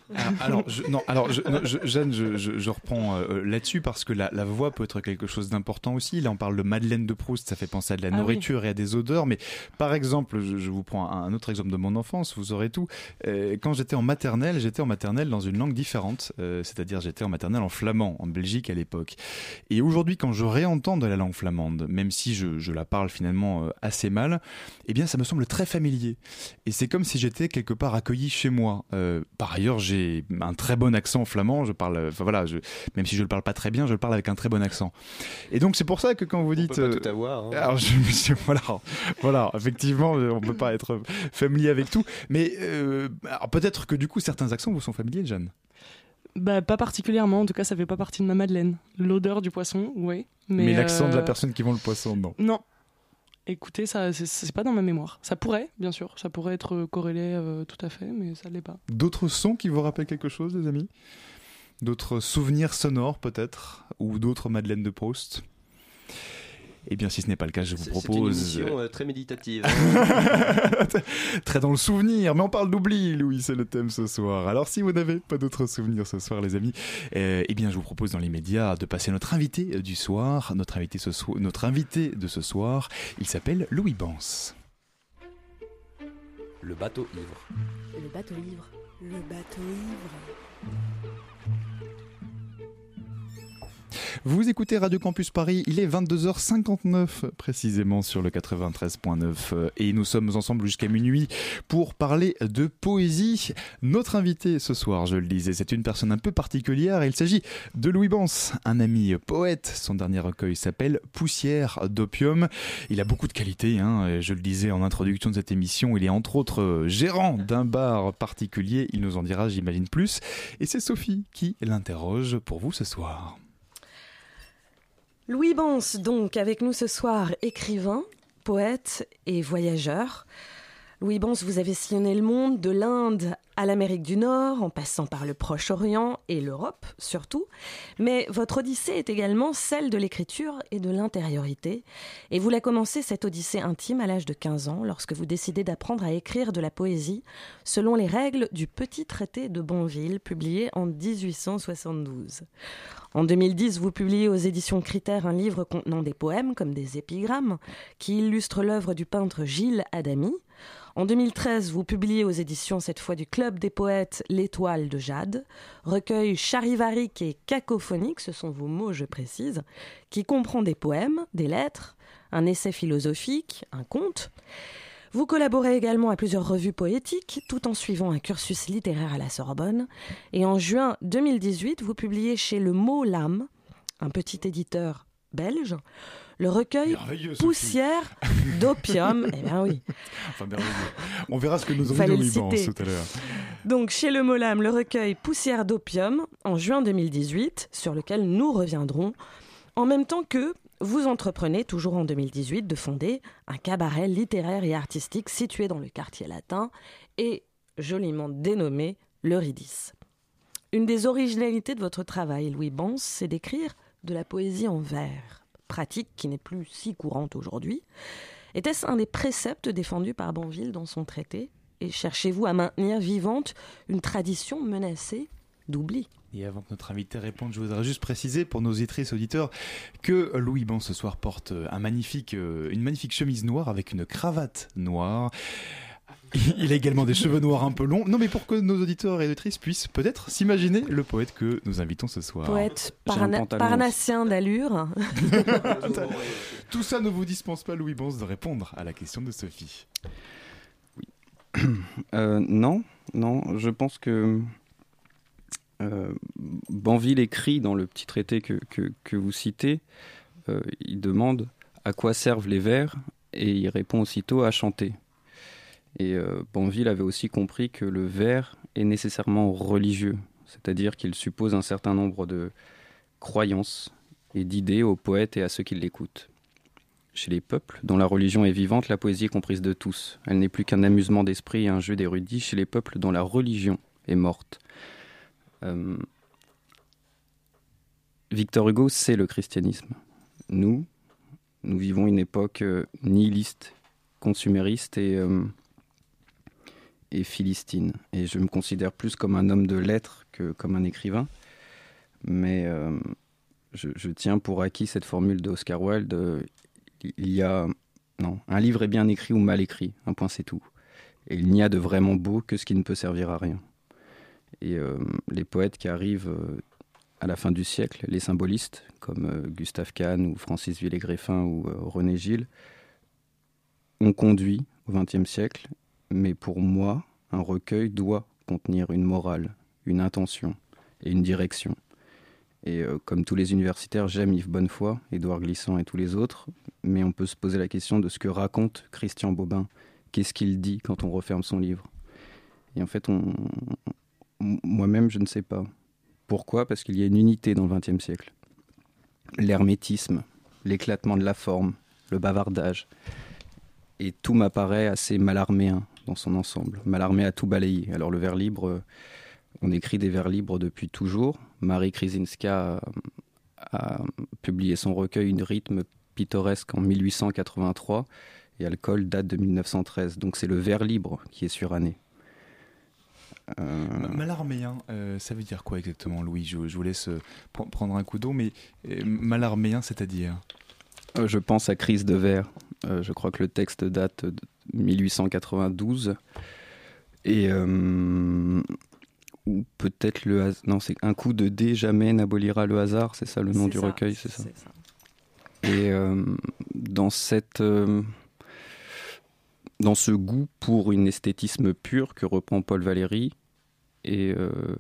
Speaker 2: Jeanne, je reprends là-dessus parce que la voix peut être quelque chose d'important aussi. Là, on parle de Madeleine de Proust, ça fait penser à de la nourriture et à des odeurs. Mais par exemple, je vous prends un autre exemple de mon enfance. Vous aurez tout. Quand j'étais en maternelle dans une langue différente, c'est-à-dire j'étais en maternelle en flamand, en Belgique à l'époque. Et aujourd'hui, quand je réentends de la langue flamande, même si je la parle finalement assez mal, eh bien ça me semble très familier. Et c'est comme si j'étais quelque part accueilli chez moi. Par ailleurs, j'ai un très bon accent flamand. Même si je le parle pas très bien, je le parle avec un très bon accent. Et donc c'est pour ça que quand vous dites,
Speaker 7: on peut pas tout avoir. Hein.
Speaker 2: Alors voilà, effectivement, on peut pas être familier avec tout. Mais alors peut-être que du coup certains accents vous sont familiers, Jeanne.
Speaker 10: Pas particulièrement, en tout cas ça fait pas partie de ma Madeleine. L'odeur du poisson, oui. Mais
Speaker 2: l'accent de la personne qui vend le poisson, non.
Speaker 10: Non. Écoutez, ça c'est pas dans ma mémoire. Ça pourrait, bien sûr, ça pourrait être corrélé tout à fait, mais ça l'est pas.
Speaker 2: D'autres sons qui vous rappellent quelque chose, les amis ? D'autres souvenirs sonores peut-être ? Ou d'autres Madeleine de Proust ? Eh bien, si ce n'est pas le cas, je vous propose...
Speaker 7: C'est une émission très méditative.
Speaker 2: Très dans le souvenir, mais on parle d'oubli, Louis, c'est le thème ce soir. Alors, si vous n'avez pas d'autres souvenirs ce soir, les amis, eh bien, je vous propose dans l'immédiat de passer notre invité du soir. Notre invité de ce soir, il s'appelle Louis Bans.
Speaker 4: Le bateau ivre.
Speaker 3: Le bateau ivre.
Speaker 6: Le bateau ivre.
Speaker 2: Vous écoutez Radio Campus Paris, il est 22h59 précisément sur le 93.9 et nous sommes ensemble jusqu'à minuit pour parler de poésie. Notre invité ce soir, je le disais, c'est une personne un peu particulière. Il s'agit de Louis Bans, un ami poète. Son dernier recueil s'appelle Poussière d'opium. Il a beaucoup de qualités, je le disais en introduction de cette émission. Il est entre autres gérant d'un bar particulier. Il nous en dira, j'imagine, plus. Et c'est Sophie qui l'interroge pour vous ce soir.
Speaker 1: Louis Bans, donc, avec nous ce soir, écrivain, poète et voyageur. Louis Bans, vous avez sillonné le monde, de l'Inde à l'Amérique du Nord, en passant par le Proche-Orient et l'Europe surtout. Mais votre odyssée est également celle de l'écriture et de l'intériorité. Et vous la commencez, cette odyssée intime, à l'âge de 15 ans, lorsque vous décidez d'apprendre à écrire de la poésie selon les règles du Petit Traité de Banville, publié en 1872. En 2010, vous publiez aux éditions Critères un livre contenant des poèmes comme des épigrammes qui illustrent l'œuvre du peintre Gilles Adamy. En 2013, vous publiez aux éditions cette fois du Club des poètes L'Étoile de Jade, recueil charivarique et cacophonique, ce sont vos mots, je précise, qui comprend des poèmes, des lettres, un essai philosophique, un conte. Vous collaborez également à plusieurs revues poétiques, tout en suivant un cursus littéraire à la Sorbonne. Et en juin 2018, vous publiez chez Le Mot L'Âme, un petit éditeur belge, le recueil Poussière d'opium. Eh bien oui.
Speaker 2: Enfin, on verra ce que nous aurons Louis Bans tout à l'heure.
Speaker 1: Donc chez Le Mot L'Âme, le recueil Poussière d'opium, en juin 2018, sur lequel nous reviendrons, en même temps que vous entreprenez, toujours en 2018, de fonder un cabaret littéraire et artistique situé dans le quartier latin et joliment dénommé l'Eurydice. Une des originalités de votre travail, Louis Bans, c'est d'écrire de la poésie en vers, pratique qui n'est plus si courante aujourd'hui. Était-ce un des préceptes défendus par Banville dans son traité ? Et cherchez-vous à maintenir vivante une tradition menacée d'oubli ?
Speaker 2: Et avant que notre invité réponde, je voudrais juste préciser pour nos auditrices et auditeurs que Louis Bans ce soir porte une magnifique chemise noire avec une cravate noire. Il a également des cheveux noirs un peu longs. Non, mais pour que nos auditeurs et auditrices puissent peut-être s'imaginer le poète que nous invitons ce soir.
Speaker 1: Poète parnassien d'allure.
Speaker 2: Tout ça ne vous dispense pas, Louis Bans, de répondre à la question de Sophie.
Speaker 9: Oui. Non, je pense que Banville écrit dans le petit traité que vous citez, il demande à quoi servent les vers et il répond aussitôt à chanter. Et Banville avait aussi compris que le vers est nécessairement religieux, c'est-à-dire qu'il suppose un certain nombre de croyances et d'idées aux poètes et à ceux qui l'écoutent. Chez les peuples, dont la religion est vivante, la poésie est comprise de tous. Elle n'est plus qu'un amusement d'esprit et un jeu d'érudits. Chez les peuples dont la religion est morte. Victor Hugo, c'est le christianisme. Nous vivons une époque nihiliste, consumériste et philistine. Et je me considère plus comme un homme de lettres que comme un écrivain. Mais je tiens pour acquis cette formule d'Oscar Wilde. Un livre est bien écrit ou mal écrit, un point c'est tout. Et il n'y a de vraiment beau que ce qui ne peut servir à rien. Et les poètes qui arrivent à la fin du siècle, les symbolistes, comme Gustave Kahn ou Francis Villers-Greffin ou René Gilles, ont conduit au XXe siècle, mais pour moi, un recueil doit contenir une morale, une intention et une direction. Et comme tous les universitaires, j'aime Yves Bonnefoy, Édouard Glissant et tous les autres, mais on peut se poser la question de ce que raconte Christian Bobin. Qu'est-ce qu'il dit quand on referme son livre ? Et en fait, moi-même, je ne sais pas. Pourquoi ? Parce qu'il y a une unité dans le XXe siècle. L'hermétisme, l'éclatement de la forme, le bavardage. Et tout m'apparaît assez malarméen dans son ensemble. Malarmé à tout balayer. Alors le vers libre, on écrit des vers libres depuis toujours. Marie Krizinska a publié son recueil Une rythme pittoresque en 1883 et Alcool date de 1913. Donc c'est le vers libre qui est suranné.
Speaker 2: Malarméen, ça veut dire quoi exactement, Louis ? Je vous laisse prendre un coup d'eau, mais malarméen, c'est-à-dire ?
Speaker 9: Je pense à Crise de vers. Je crois que le texte date de 1892. Et ou peut-être le hasard. Non, c'est Un coup de dé jamais n'abolira le hasard, c'est ça le nom du recueil, c'est ça. Et dans ce goût pour une esthétisme pur que reprend Paul Valéry, et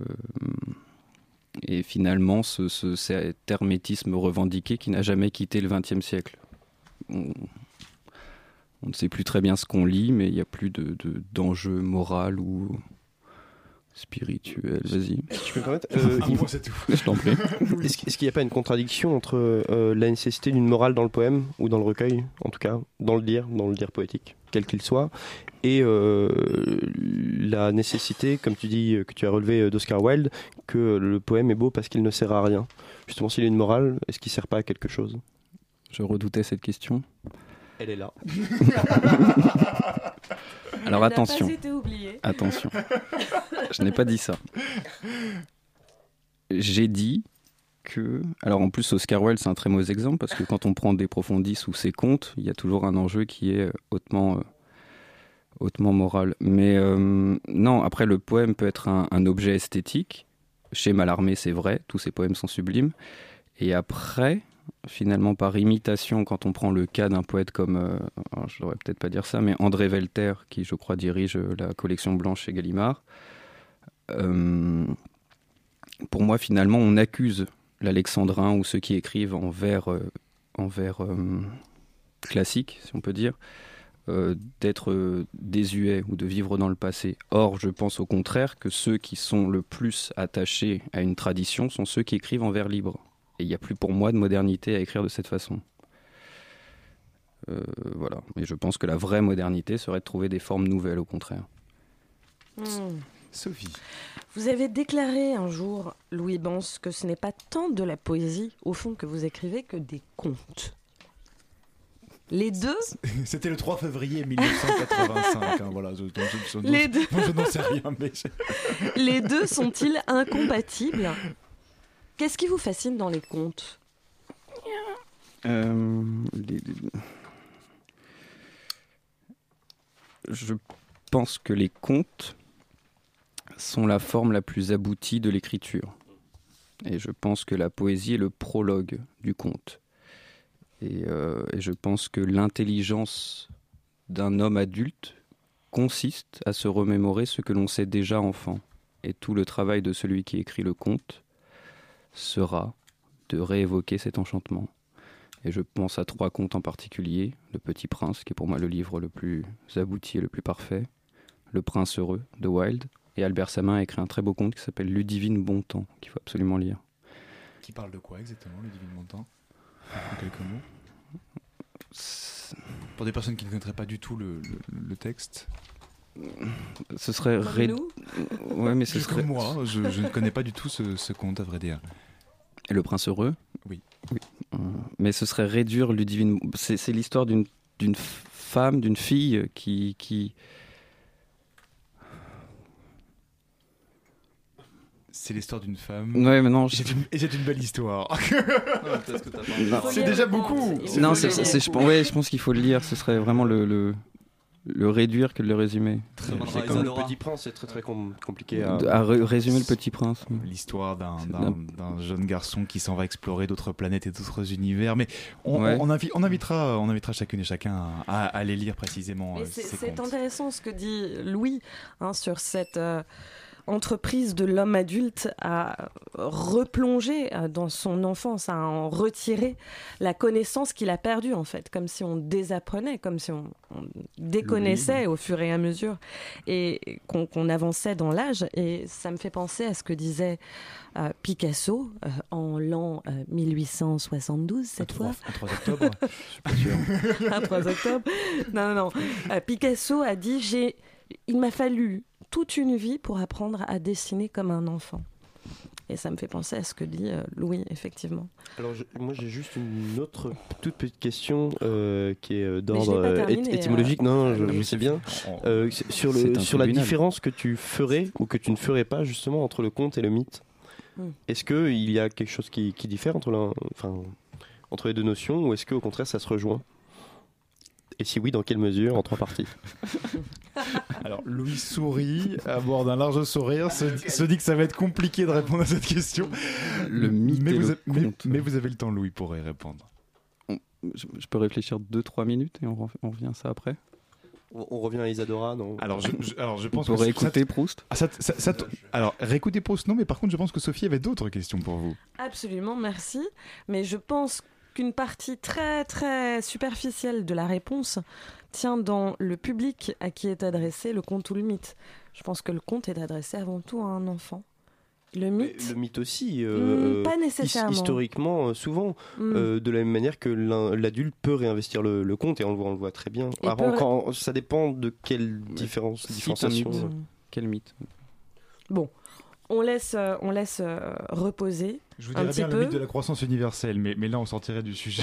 Speaker 9: finalement cet hermétisme revendiqué qui n'a jamais quitté le XXe siècle. On ne sait plus très bien ce qu'on lit, mais il n'y a plus d'enjeu moral ou spirituel. Vas-y.
Speaker 7: Si je peux me permettre,
Speaker 2: c'est tout.
Speaker 9: Je t'en prie.
Speaker 7: Est-ce qu'il n'y a pas une contradiction entre la nécessité d'une morale dans le poème, ou dans le recueil, en tout cas, dans le dire poétique, quel qu'il soit, et la nécessité, comme tu dis, que tu as relevé d'Oscar Wilde, que le poème est beau parce qu'il ne sert à rien. Justement, s'il y a une morale, est-ce qu'il ne sert pas à quelque chose ?
Speaker 9: Je redoutais cette question.
Speaker 7: Elle est là.
Speaker 9: Alors attention.
Speaker 1: Elle n'a pas été oubliée.
Speaker 9: Attention. Je n'ai pas dit ça. J'ai dit que... Alors en plus, Oscar Wilde, c'est un très mauvais exemple, parce que quand on prend des Profondis ou ses contes, il y a toujours un enjeu qui est hautement moral. Mais non, après, le poème peut être un objet esthétique. Chez Mallarmé, c'est vrai, tous ses poèmes sont sublimes. Et après... Finalement, par imitation, quand on prend le cas d'un poète comme, je devrais peut-être pas dire ça, mais André Velter, qui je crois dirige la collection blanche chez Gallimard, pour moi, finalement, on accuse l'alexandrin ou ceux qui écrivent en vers classique, si on peut dire, d'être désuets ou de vivre dans le passé. Or, je pense au contraire que ceux qui sont le plus attachés à une tradition sont ceux qui écrivent en vers libre. Et il n'y a plus pour moi de modernité à écrire de cette façon. Voilà. Et je pense que la vraie modernité serait de trouver des formes nouvelles, au contraire.
Speaker 2: Sophie.
Speaker 1: Vous avez déclaré un jour, Louis Bans, que ce n'est pas tant de la poésie, au fond, que vous écrivez, que des contes. Les deux...
Speaker 2: C'était le 3 février 1985. Voilà,
Speaker 1: Les deux...
Speaker 2: je n'en sais rien, mais...
Speaker 1: Les deux sont-ils incompatibles ? Qu'est-ce qui vous fascine dans les contes ?
Speaker 9: Je pense que les contes sont la forme la plus aboutie de l'écriture. Et je pense que la poésie est le prologue du conte. Et je pense que l'intelligence d'un homme adulte consiste à se remémorer ce que l'on sait déjà enfant. Et tout le travail de celui qui écrit le conte sera de réévoquer cet enchantement. Et je pense à 3 contes en particulier. Le Petit Prince, qui est pour moi le livre le plus abouti et le plus parfait. Le Prince heureux de Wilde Et Albert Samin a écrit un très beau conte qui s'appelle Ludivine Bontemps, qu'il faut absolument lire.
Speaker 2: Qui parle de quoi exactement, Ludivine Bontemps ? En quelques mots. Pour des personnes qui ne connaîtraient pas du tout le texte.
Speaker 9: Ce serait
Speaker 2: ouais, mais ce serait moi, je ne connais pas du tout ce conte, à vrai dire.
Speaker 9: Et Le Prince Heureux ?
Speaker 2: Oui.
Speaker 9: Mais ce serait réduire Ludivine. C'est l'histoire d'une femme, d'une fille qui...
Speaker 2: C'est l'histoire d'une femme.
Speaker 9: Ouais, mais non.
Speaker 2: Et c'est une belle histoire.
Speaker 9: Non.
Speaker 2: C'est déjà beaucoup.
Speaker 9: Non, je pense qu'il faut le lire. Ce serait vraiment le réduire que de le résumer.
Speaker 7: C'est comme Le Petit Prince, c'est très très compliqué
Speaker 9: à résumer Le Petit Prince.
Speaker 2: L'histoire d'un jeune garçon qui s'en va explorer d'autres planètes et d'autres univers. Mais on invitera chacune et chacun à aller lire précisément.
Speaker 1: C'est intéressant ce que dit Louis sur cette entreprise de l'homme adulte à replonger dans son enfance, à en retirer la connaissance qu'il a perdue en fait, comme si on désapprenait, comme si on déconnaissait au fur et à mesure et qu'on avançait dans l'âge. Et ça me fait penser à ce que disait Picasso en l'an 1872 cette fois.
Speaker 2: Un 3 octobre, je suis pas sûr.
Speaker 1: Un 3 octobre. Non. Picasso a dit il m'a fallu toute une vie pour apprendre à dessiner comme un enfant. Et ça me fait penser à ce que dit Louis, effectivement.
Speaker 7: Alors, moi, j'ai juste une autre toute petite question qui est d'ordre étymologique. Non, je sais bien. Sur la différence que tu ferais ou que tu ne ferais pas, justement, entre le conte et le mythe. Est-ce qu'il y a quelque chose qui diffère entre les deux notions, ou est-ce qu'au contraire, ça se rejoint ? Et si oui, dans quelle mesure, en 3 parties ?
Speaker 2: Alors, Louis sourit, aborde un large sourire, se dit que ça va être compliqué de répondre à cette question.
Speaker 9: Le mythe
Speaker 2: mais vous avez le temps, Louis, pour y répondre.
Speaker 9: Je peux réfléchir 2-3 minutes et on revient à ça après.
Speaker 7: On revient à Isadora, non ?
Speaker 2: Alors, je pense
Speaker 9: pour réécouter Proust.
Speaker 2: Alors, réécouter Proust, non, mais par contre, je pense que Sophie avait d'autres questions pour vous.
Speaker 1: Absolument, merci. Mais je pense qu'une partie très très superficielle de la réponse tient dans le public à qui est adressé le conte ou le mythe. Je pense que le conte est adressé avant tout à un enfant. Le mythe
Speaker 7: aussi,
Speaker 1: pas nécessairement.
Speaker 7: Historiquement, souvent, de la même manière que l'adulte peut réinvestir le conte, et on le voit très bien. Ça dépend de quelle différenciation.
Speaker 9: Quel mythe ?
Speaker 1: Bon. On laisse reposer.
Speaker 2: Je vous dirais bien le mythe de la croissance universelle, mais là on sortirait du sujet.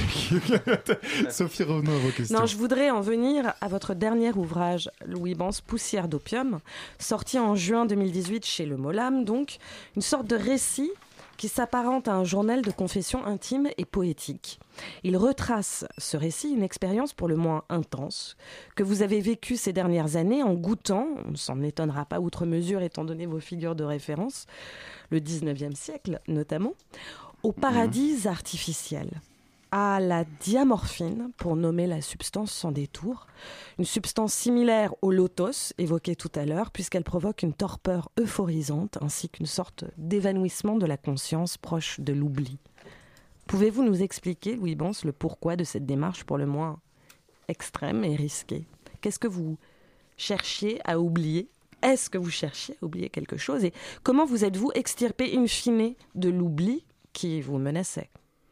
Speaker 2: Sophie, revenons à vos questions.
Speaker 1: Non, je voudrais en venir à votre dernier ouvrage, Louis Bans, Poussière d'opium, sorti en juin 2018 chez Le Molam, donc une sorte de récit qui s'apparente à un journal de confession intime et poétique. Il retrace, ce récit, une expérience pour le moins intense que vous avez vécue ces dernières années en goûtant, on ne s'en étonnera pas outre mesure étant donné vos figures de référence, le 19e siècle notamment, au paradis artificiel, à la diamorphine, pour nommer la substance sans détour, une substance similaire au lotos évoqué tout à l'heure, puisqu'elle provoque une torpeur euphorisante ainsi qu'une sorte d'évanouissement de la conscience proche de l'oubli. Pouvez-vous nous expliquer, Louis Bans, le pourquoi de cette démarche pour le moins extrême et risquée ? Qu'est-ce que vous cherchiez à oublier ? Est-ce que vous cherchiez à oublier quelque chose ? Et comment vous êtes-vous extirpé in fine de l'oubli qui vous menaçait ?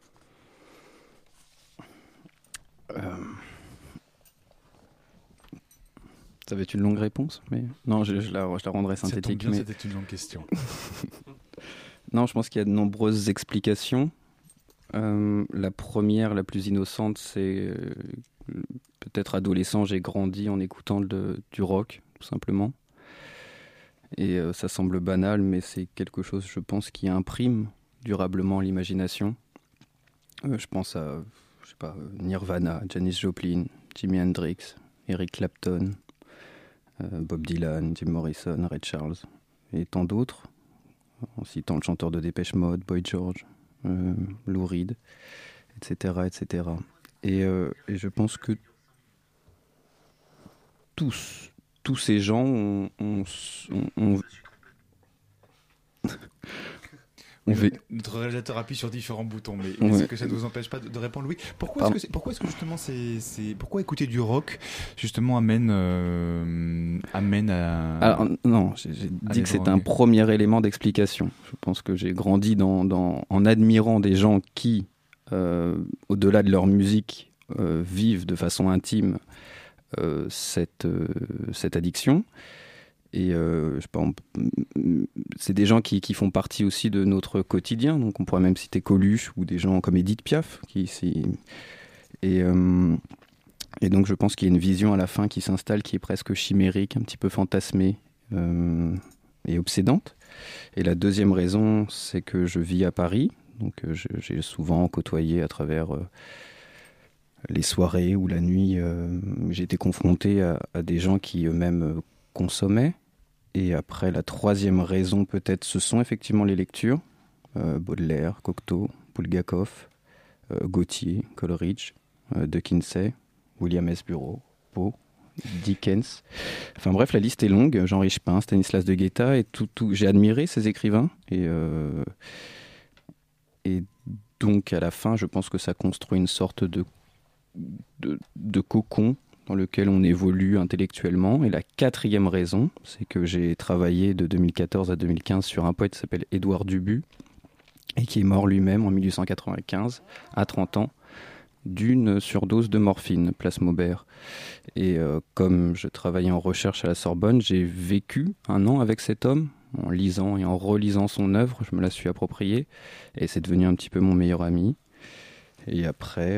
Speaker 9: Ça va être une longue réponse, mais non, je la rendrai synthétique.
Speaker 2: Mais c'était une longue question.
Speaker 9: Non, je pense qu'il y a de nombreuses explications. La première, la plus innocente, c'est peut-être adolescent, j'ai grandi en écoutant du rock, tout simplement. Et ça semble banal, mais c'est quelque chose, je pense, qui imprime durablement l'imagination. Je pense à Nirvana, Janis Joplin, Jimi Hendrix, Eric Clapton, Bob Dylan, Jim Morrison, Ray Charles et tant d'autres, en citant le chanteur de Dépêche Mode, Boy George, Lou Reed, etc. Et je pense que tous ces gens ont
Speaker 2: Notre réalisateur appuie sur différents boutons, mais
Speaker 9: Ouais.
Speaker 2: est-ce que ça ne vous empêche pas de répondre, Louis? Pourquoi est-ce que justement pourquoi écouter du rock justement amène à...
Speaker 9: Alors, non, j'ai dit que c'était un premier élément d'explication. Je pense que j'ai grandi en admirant des gens qui, au-delà de leur musique, vivent de façon intime cette addiction. Et je sais pas, c'est des gens qui font partie aussi de notre quotidien. Donc on pourrait même citer Coluche ou des gens comme Edith Piaf. Et donc je pense qu'il y a une vision à la fin qui s'installe, qui est presque chimérique, un petit peu fantasmée et obsédante. Et la deuxième raison, c'est que je vis à Paris. Donc j'ai souvent côtoyé à travers les soirées ou la nuit. J'ai été confronté à des gens qui eux-mêmes consommaient. Et après, la troisième raison, peut-être, ce sont effectivement les lectures. Baudelaire, Cocteau, Bulgakov, Gautier, Coleridge, De Quincey, William S. Burroughs, Poe, Dickens. Enfin bref, la liste est longue. Jean Richepin, Stanislas de Guaita, et tout. J'ai admiré ces écrivains. Et donc, à la fin, je pense que ça construit une sorte de cocon dans lequel on évolue intellectuellement. Et la quatrième raison, c'est que j'ai travaillé de 2014 à 2015 sur un poète qui s'appelle Édouard Dubu et qui est mort lui-même en 1895, à 30 ans, d'une surdose de morphine, place Maubert. Et comme je travaillais en recherche à la Sorbonne, j'ai vécu 1 an avec cet homme, en lisant et en relisant son œuvre. Je me la suis appropriée et c'est devenu un petit peu mon meilleur ami. Et après...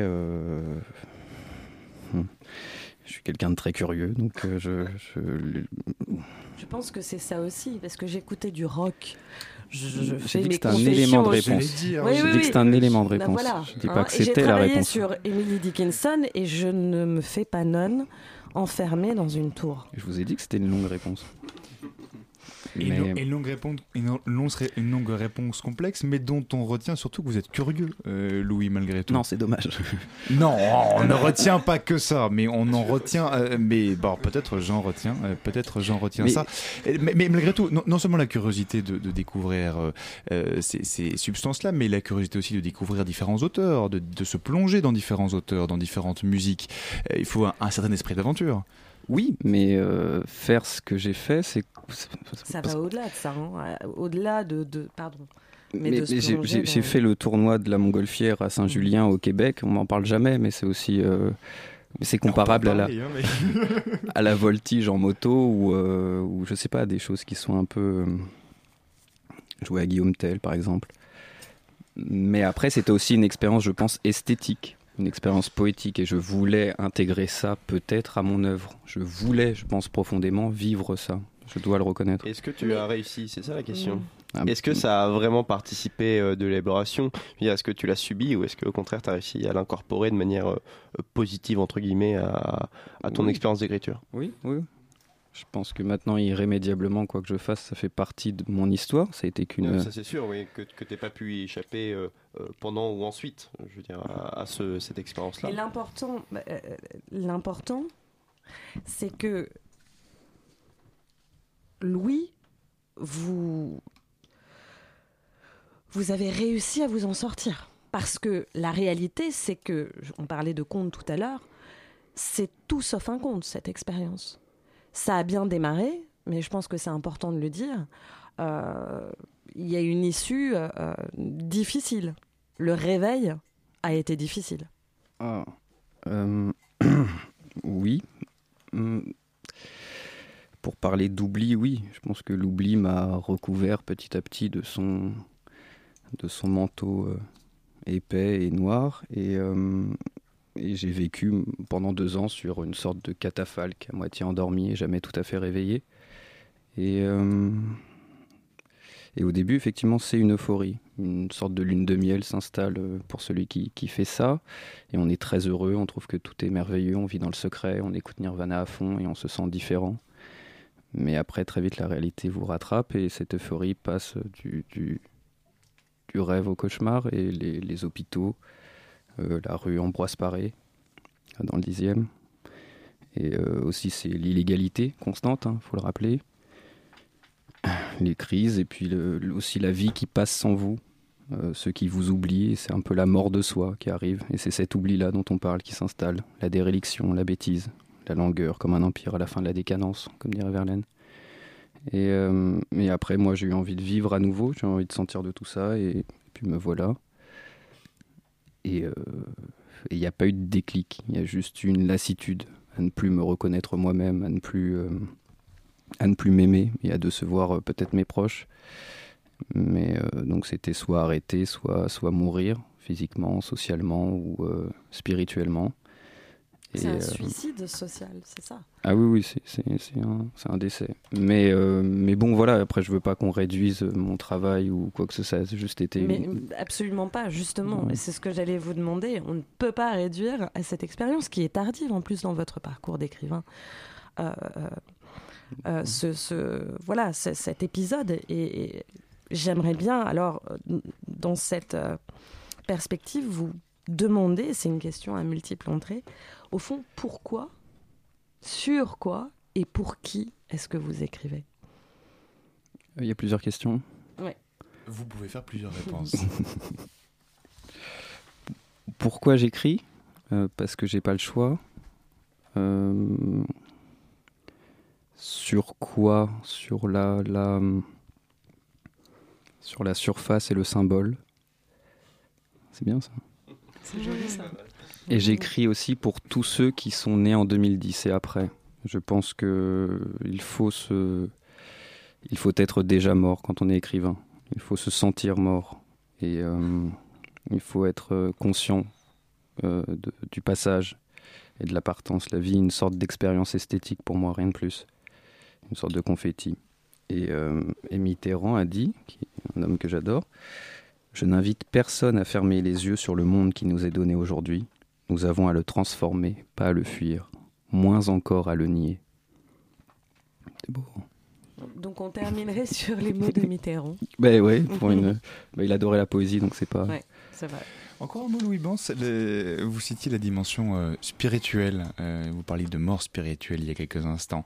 Speaker 9: Je suis quelqu'un de très curieux, donc je
Speaker 1: pense que c'est ça aussi, parce que j'écoutais du rock. Je
Speaker 9: fais mes confessions. J'ai dit que c'était un élément de réponse.
Speaker 1: Voilà,
Speaker 9: je dis pas que c'était la réponse.
Speaker 1: J'ai travaillé sur Emily Dickinson et je ne me fais pas nonne enfermée dans une tour.
Speaker 9: Je vous ai dit que c'était une longue réponse.
Speaker 2: Une longue réponse complexe, mais dont on retient surtout que vous êtes curieux, Louis, malgré tout.
Speaker 9: Non, c'est dommage.
Speaker 2: Non, on ne retient pas que ça, mais on en retient. Mais bon, peut-être j'en retiens ça. Mais malgré tout, non seulement la curiosité de découvrir ces substances-là, mais la curiosité aussi de découvrir différents auteurs, de se plonger dans différents auteurs, dans différentes musiques. Il faut un certain esprit d'aventure.
Speaker 9: Oui, mais faire ce que j'ai fait, c'est...
Speaker 1: Ça va au-delà de ça, hein. Au-delà de... Pardon.
Speaker 9: Mais j'ai fait le tournoi de la Montgolfière à Saint-Julien au Québec, on m'en parle jamais, mais c'est aussi... c'est comparable à la voltige en moto ou je sais pas, des choses qui sont un peu... jouer à Guillaume Tell, par exemple. Mais après, c'était aussi une expérience, je pense, esthétique. Une expérience poétique et je voulais intégrer ça peut-être à mon œuvre. Je voulais, je pense profondément, vivre ça. Je dois le reconnaître.
Speaker 7: Est-ce que tu as réussi? C'est ça la question. Est-ce que ça a vraiment participé de l'élaboration? Est-ce que tu l'as subi ou est-ce qu'au contraire tu as réussi à l'incorporer de manière positive entre guillemets à ton expérience d'écriture?
Speaker 9: Oui. Je pense que maintenant, irrémédiablement, quoi que je fasse, ça fait partie de mon histoire. Ça a été qu'une...
Speaker 7: Ça c'est sûr, oui, que tu n'aies pas pu y échapper pendant ou ensuite, je veux dire, à cette expérience-là.
Speaker 1: Et l'important, c'est que Louis, vous avez réussi à vous en sortir. Parce que la réalité, c'est que, on parlait de conte tout à l'heure, c'est tout sauf un conte, cette expérience. Ça a bien démarré, mais je pense que c'est important de le dire. Il y a une issue difficile. Le réveil a été difficile.
Speaker 9: Oui. Pour parler d'oubli, oui. Je pense que l'oubli m'a recouvert petit à petit de son manteau épais et noir. Et j'ai vécu pendant 2 ans sur une sorte de catafalque, à moitié endormi et jamais tout à fait réveillé. Et au début, effectivement, c'est une euphorie. Une sorte de lune de miel s'installe pour celui qui fait ça. Et on est très heureux, on trouve que tout est merveilleux, on vit dans le secret, on écoute Nirvana à fond et on se sent différent. Mais après, très vite, la réalité vous rattrape et cette euphorie passe du rêve au cauchemar et les hôpitaux, la rue Ambroise Paré, dans le 10e. Et aussi, c'est l'illégalité constante, faut le rappeler. Les crises et puis aussi la vie qui passe sans vous. ceux qui vous oublient, c'est un peu la mort de soi qui arrive, et c'est cet oubli-là dont on parle qui s'installe, la déréliction, la bêtise, la langueur comme un empire à la fin de la décadence, comme dirait Verlaine. Et après, moi, j'ai eu envie de vivre à nouveau, j'ai envie de sortir de tout ça, et puis me voilà. Et il n'y a pas eu de déclic, il y a juste eu une lassitude à ne plus me reconnaître moi-même, à ne plus m'aimer et à décevoir peut-être mes proches. Mais donc c'était soit arrêter, soit mourir physiquement, socialement ou spirituellement.
Speaker 1: C'est un suicide social, c'est ça?
Speaker 9: Ah oui, c'est un décès. Mais bon, voilà, après je veux pas qu'on réduise mon travail ou quoi que ce soit, c'est juste été...
Speaker 1: Mais absolument pas, justement. Ouais. Et c'est ce que j'allais vous demander. On ne peut pas réduire à cette expérience qui est tardive en plus dans votre parcours d'écrivain. Voilà, cet épisode. Et j'aimerais bien, alors, dans cette perspective, vous demander, c'est une question à multiples entrées, au fond, pourquoi, sur quoi et pour qui est-ce que vous écrivez?
Speaker 9: Il y a plusieurs questions.
Speaker 1: Oui.
Speaker 2: Vous pouvez faire plusieurs réponses.
Speaker 9: Pourquoi j'écris? Parce que j'ai pas le choix. Sur quoi? Sur la surface et le symbole. C'est bien ça.
Speaker 10: C'est joli ça.
Speaker 9: Et j'écris aussi pour tous ceux qui sont nés en 2010 et après. Je pense qu'il faut être déjà mort quand on est écrivain. Il faut se sentir mort. Et il faut être conscient du passage et de la partance. La vie est une sorte d'expérience esthétique pour moi, rien de plus. Une sorte de confetti. Et Mitterrand a dit, qui est un homme que j'adore, « Je n'invite personne à fermer les yeux sur le monde qui nous est donné aujourd'hui. Nous avons à le transformer, pas à le fuir. Moins encore à le nier. » C'est beau.
Speaker 1: Donc on terminerait sur les mots de Mitterrand.
Speaker 9: Ben ouais, il adorait la poésie, donc c'est pas...
Speaker 1: Ouais, c'est vrai.
Speaker 2: Encore un mot, Louis Bans, vous citiez la dimension spirituelle, vous parliez de mort spirituelle il y a quelques instants.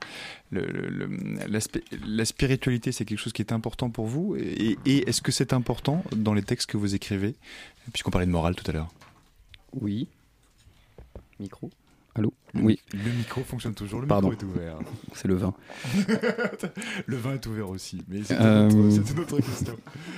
Speaker 2: La spiritualité, c'est quelque chose qui est important pour vous, et est-ce que c'est important dans les textes que vous écrivez, puisqu'on parlait de morale tout à l'heure?
Speaker 9: Oui. Micro? Allô? Oui.
Speaker 2: Le micro fonctionne toujours, le
Speaker 9: Pardon.
Speaker 2: micro est ouvert.
Speaker 9: C'est le vin.
Speaker 2: Le vin est ouvert aussi, mais c'est une autre question.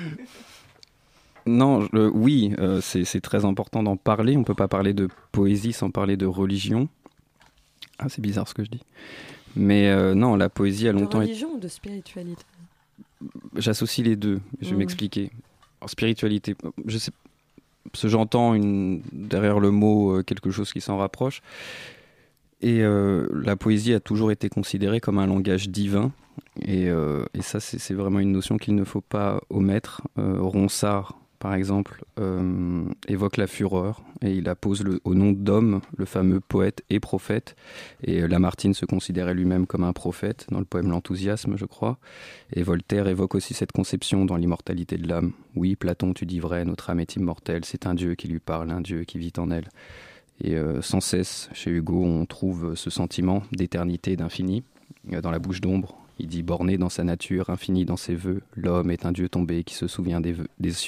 Speaker 9: Non, oui, c'est très important d'en parler. On ne peut pas parler de poésie sans parler de religion. Ah, c'est bizarre ce que je dis. Mais non, la poésie a longtemps...
Speaker 1: De religion ou de spiritualité?
Speaker 9: J'associe les deux, je vais m'expliquer. Alors, spiritualité, je sais, parce que j'entends derrière le mot quelque chose qui s'en rapproche. Et la poésie a toujours été considérée comme un langage divin. Et ça, c'est vraiment une notion qu'il ne faut pas omettre. Ronsard, par exemple, évoque la fureur et il appose au nom d'homme le fameux poète et prophète. Et Lamartine se considérait lui-même comme un prophète dans le poème L'Enthousiasme, je crois. Et Voltaire évoque aussi cette conception dans l'immortalité de l'âme. Oui, Platon, tu dis vrai, notre âme est immortelle, c'est un Dieu qui lui parle, un Dieu qui vit en elle. Et sans cesse, chez Hugo, on trouve ce sentiment d'éternité, d'infini. Dans la bouche d'ombre, il dit « borné dans sa nature, infini dans ses vœux, l'homme est un Dieu tombé qui se souvient des cieux. »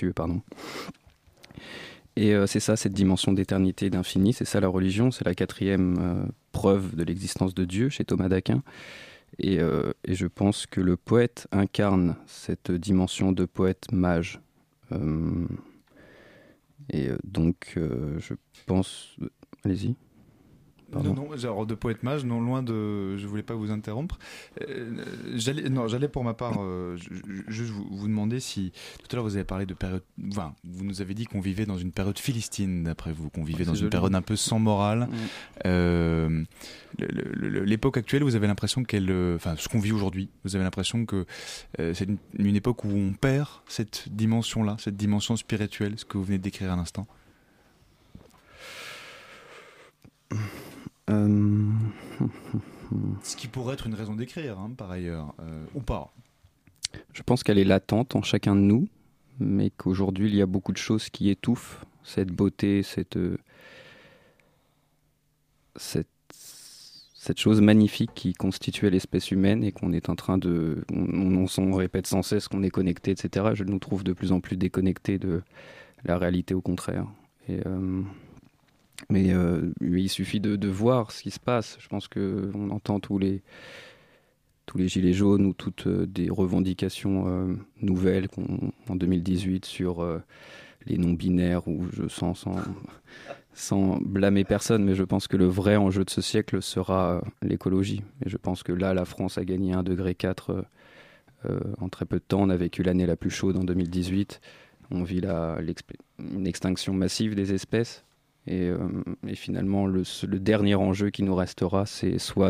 Speaker 9: Et c'est ça, cette dimension d'éternité, d'infini, c'est ça la religion, c'est la 4e preuve de l'existence de Dieu chez Thomas d'Aquin. Et je pense que le poète incarne cette dimension de poète mage. Donc, je pense... Allez-y. Pardon.
Speaker 2: Non, genre de poète mage, non, loin de... Je voulais pas vous interrompre. J'allais pour ma part juste vous demander si... Tout à l'heure, vous avez parlé de période... Enfin, vous nous avez dit qu'on vivait dans une période philistine, d'après vous, qu'on vivait dans une période un peu sans morale. L'époque actuelle, vous avez l'impression qu'elle... Enfin, ce qu'on vit aujourd'hui, vous avez l'impression que c'est une époque où on perd cette dimension-là, cette dimension spirituelle, ce que vous venez de décrire à l'instant. Ce qui pourrait être une raison d'écrire, hein, par ailleurs, ou pas.
Speaker 9: Je pense qu'elle est latente en chacun de nous, mais qu'aujourd'hui il y a beaucoup de choses qui étouffent cette beauté, cette cette chose magnifique qui constituait l'espèce humaine et qu'on est en train de... On répète sans cesse qu'on est connecté, etc. Je nous trouve de plus en plus déconnectés de la réalité, au contraire. Mais il suffit de voir ce qui se passe. Je pense qu'on entend tous les gilets jaunes ou toutes des revendications nouvelles en 2018 sur les non-binaires, où je sens, sans blâmer personne, mais je pense que le vrai enjeu de ce siècle sera l'écologie. Et je pense que là, la France a gagné 1,4 degré en très peu de temps. On a vécu l'année la plus chaude en 2018. On vit une extinction massive des espèces. Et finalement, le dernier enjeu qui nous restera, c'est soit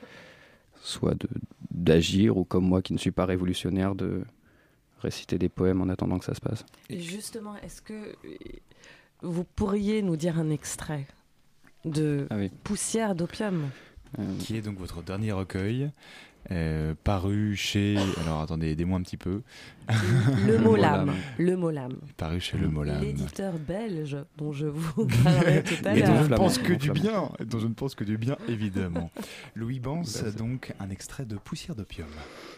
Speaker 9: d'agir, ou comme moi qui ne suis pas révolutionnaire, de réciter des poèmes en attendant que ça se passe.
Speaker 1: Et justement, est-ce que vous pourriez nous dire un extrait de Poussière d'opium,
Speaker 2: qui est donc votre dernier recueil, paru chez... Alors attendez, aidez-moi un petit peu.
Speaker 1: Le mot l'âme. Le mot l'âme.
Speaker 2: Paru chez Le Mot l'âme.
Speaker 1: L'éditeur belge dont je vous parlais tout à
Speaker 2: l'heure. Et dont je ne pense que du bien, évidemment. Louis Bans, donc un extrait de Poussière d'opium.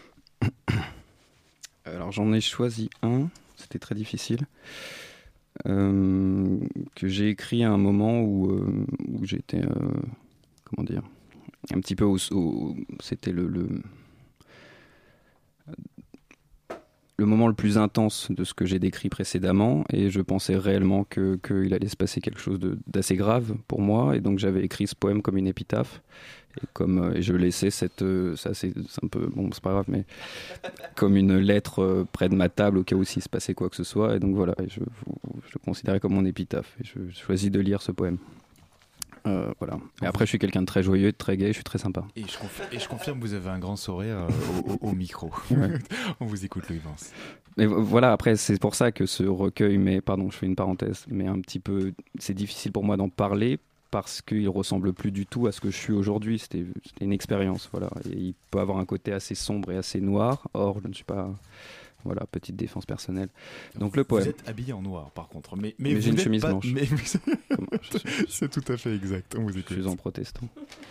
Speaker 9: Alors j'en ai choisi un, c'était très difficile, que j'ai écrit à un moment où j'étais, comment dire, un petit peu c'était le moment le plus intense de ce que j'ai décrit précédemment, et je pensais réellement qu'il allait se passer quelque chose d'assez grave pour moi, et donc j'avais écrit ce poème comme une épitaphe, et je laissais c'est un peu, bon c'est pas grave, mais comme une lettre près de ma table au cas où s'il se passait quoi que ce soit, et donc voilà, je le considérais comme mon épitaphe, et je choisis de lire ce poème. Voilà. Et après, je suis quelqu'un de très joyeux, de très gai, je suis très sympa.
Speaker 2: Et je confirme, vous avez un grand sourire au micro.
Speaker 9: Ouais.
Speaker 2: On vous écoute, Louis Bans.
Speaker 9: Mais voilà, après, c'est pour ça que ce recueil, je fais une parenthèse, mais un petit peu, c'est difficile pour moi d'en parler parce qu'il ressemble plus du tout à ce que je suis aujourd'hui. C'était une expérience, voilà. Et il peut avoir un côté assez sombre et assez noir. Or, je ne suis pas... Voilà, petite défense personnelle. Donc le poème.
Speaker 2: Vous êtes habillé en noir, par contre. Mais
Speaker 9: j'ai une chemise blanche.
Speaker 2: C'est tout à fait exact. On vous écoute.
Speaker 9: Je suis en protestant.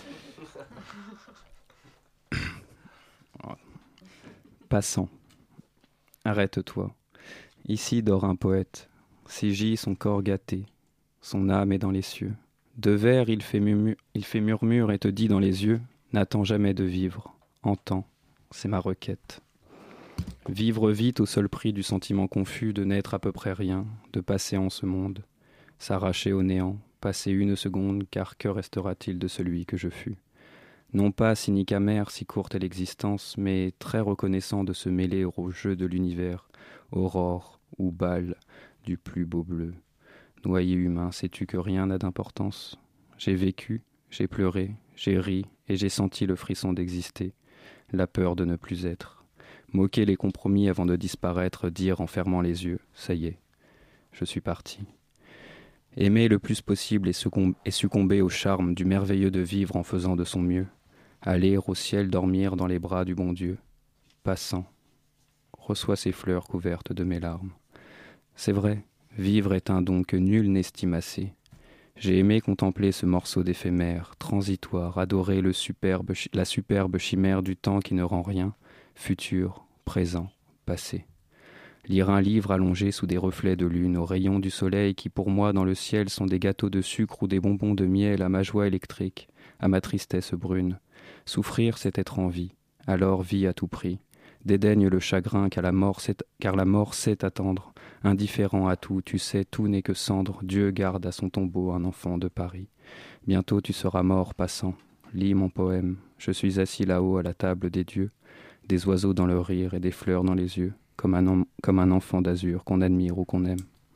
Speaker 9: Passant, arrête-toi. Ici dort un poète. Si gît son corps gâté, son âme est dans les cieux. De vers il fait murmure et te dit dans les yeux, n'attends jamais de vivre. Entends, c'est ma requête. Vivre vite au seul prix du sentiment confus de n'être à peu près rien, de passer en ce monde, s'arracher au néant, passer une seconde, car que restera-t-il de celui que je fus? Non pas cynique amer, si courte est l'existence, mais très reconnaissant de se mêler au jeu de l'univers, aurore ou bal du plus beau bleu. Noyé humain, sais-tu que rien n'a d'importance? J'ai vécu, j'ai pleuré, j'ai ri, et j'ai senti le frisson d'exister, la peur de ne plus être. Moquer les compromis avant de disparaître, dire en fermant les yeux, ça y est, je suis parti. Aimer le plus possible et succomber au charme du merveilleux de vivre en faisant de son mieux. Aller au ciel dormir dans les bras du bon Dieu. Passant, reçois ces fleurs couvertes de mes larmes. C'est vrai, vivre est un don que nul n'estime assez. J'ai aimé contempler ce morceau d'éphémère, transitoire, adorer la superbe chimère du temps qui ne rend rien, futur, présent, passé. Lire un livre allongé sous des reflets de lune, aux rayons du soleil qui pour moi dans le ciel sont des gâteaux de sucre ou des bonbons de miel à ma joie électrique, à ma tristesse brune. Souffrir, c'est être en vie, alors vie à tout prix. Dédaigne le chagrin car la mort sait attendre. Indifférent à tout, tu sais, tout n'est que cendre. Dieu garde à son tombeau un enfant de Paris. Bientôt tu seras mort, passant. Lis mon poème. Je suis assis là-haut à la table des dieux. Des oiseaux dans le rire et des fleurs dans les yeux, comme un enfant d'azur qu'on admire ou qu'on aime.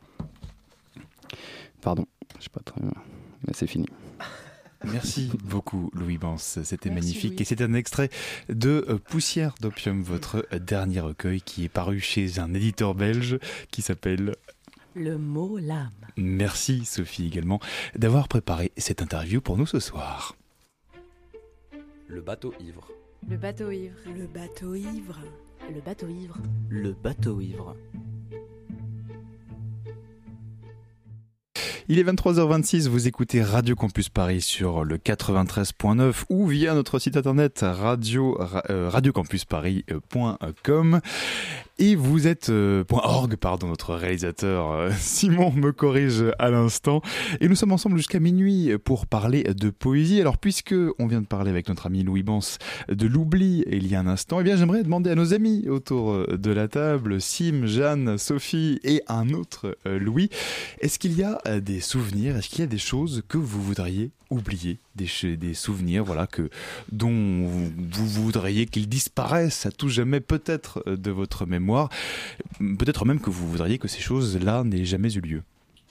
Speaker 9: Pardon, je sais pas très bien, mais c'est fini.
Speaker 2: Merci beaucoup Louis Bans, c'était magnifique. Louis. Et c'était un extrait de Poussière d'opium, votre dernier recueil qui est paru chez un éditeur belge qui s'appelle...
Speaker 1: Le mot l'âme.
Speaker 2: Merci Sophie également d'avoir préparé cette interview pour nous ce soir.
Speaker 4: Le bateau ivre.
Speaker 3: Le bateau ivre.
Speaker 6: Le bateau ivre.
Speaker 3: Le bateau ivre.
Speaker 4: Le bateau ivre.
Speaker 2: Il est 23h26, vous écoutez Radio Campus Paris sur le 93.9 ou via notre site internet radiocampusparis.com. Et vous êtes .org, pardon, notre réalisateur Simon me corrige à l'instant. Et nous sommes ensemble jusqu'à minuit pour parler de poésie. Alors puisque on vient de parler avec notre ami Louis Bans de l'oubli il y a un instant, eh bien j'aimerais demander à nos amis autour de la table, Sim, Jeanne, Sophie et un autre Louis, est-ce qu'il y a des souvenirs, est-ce qu'il y a des choses que vous voudriez oublier, des souvenirs dont vous voudriez qu'ils disparaissent à tout jamais peut-être de votre mémoire, peut-être même que vous voudriez que ces choses-là n'aient jamais eu lieu.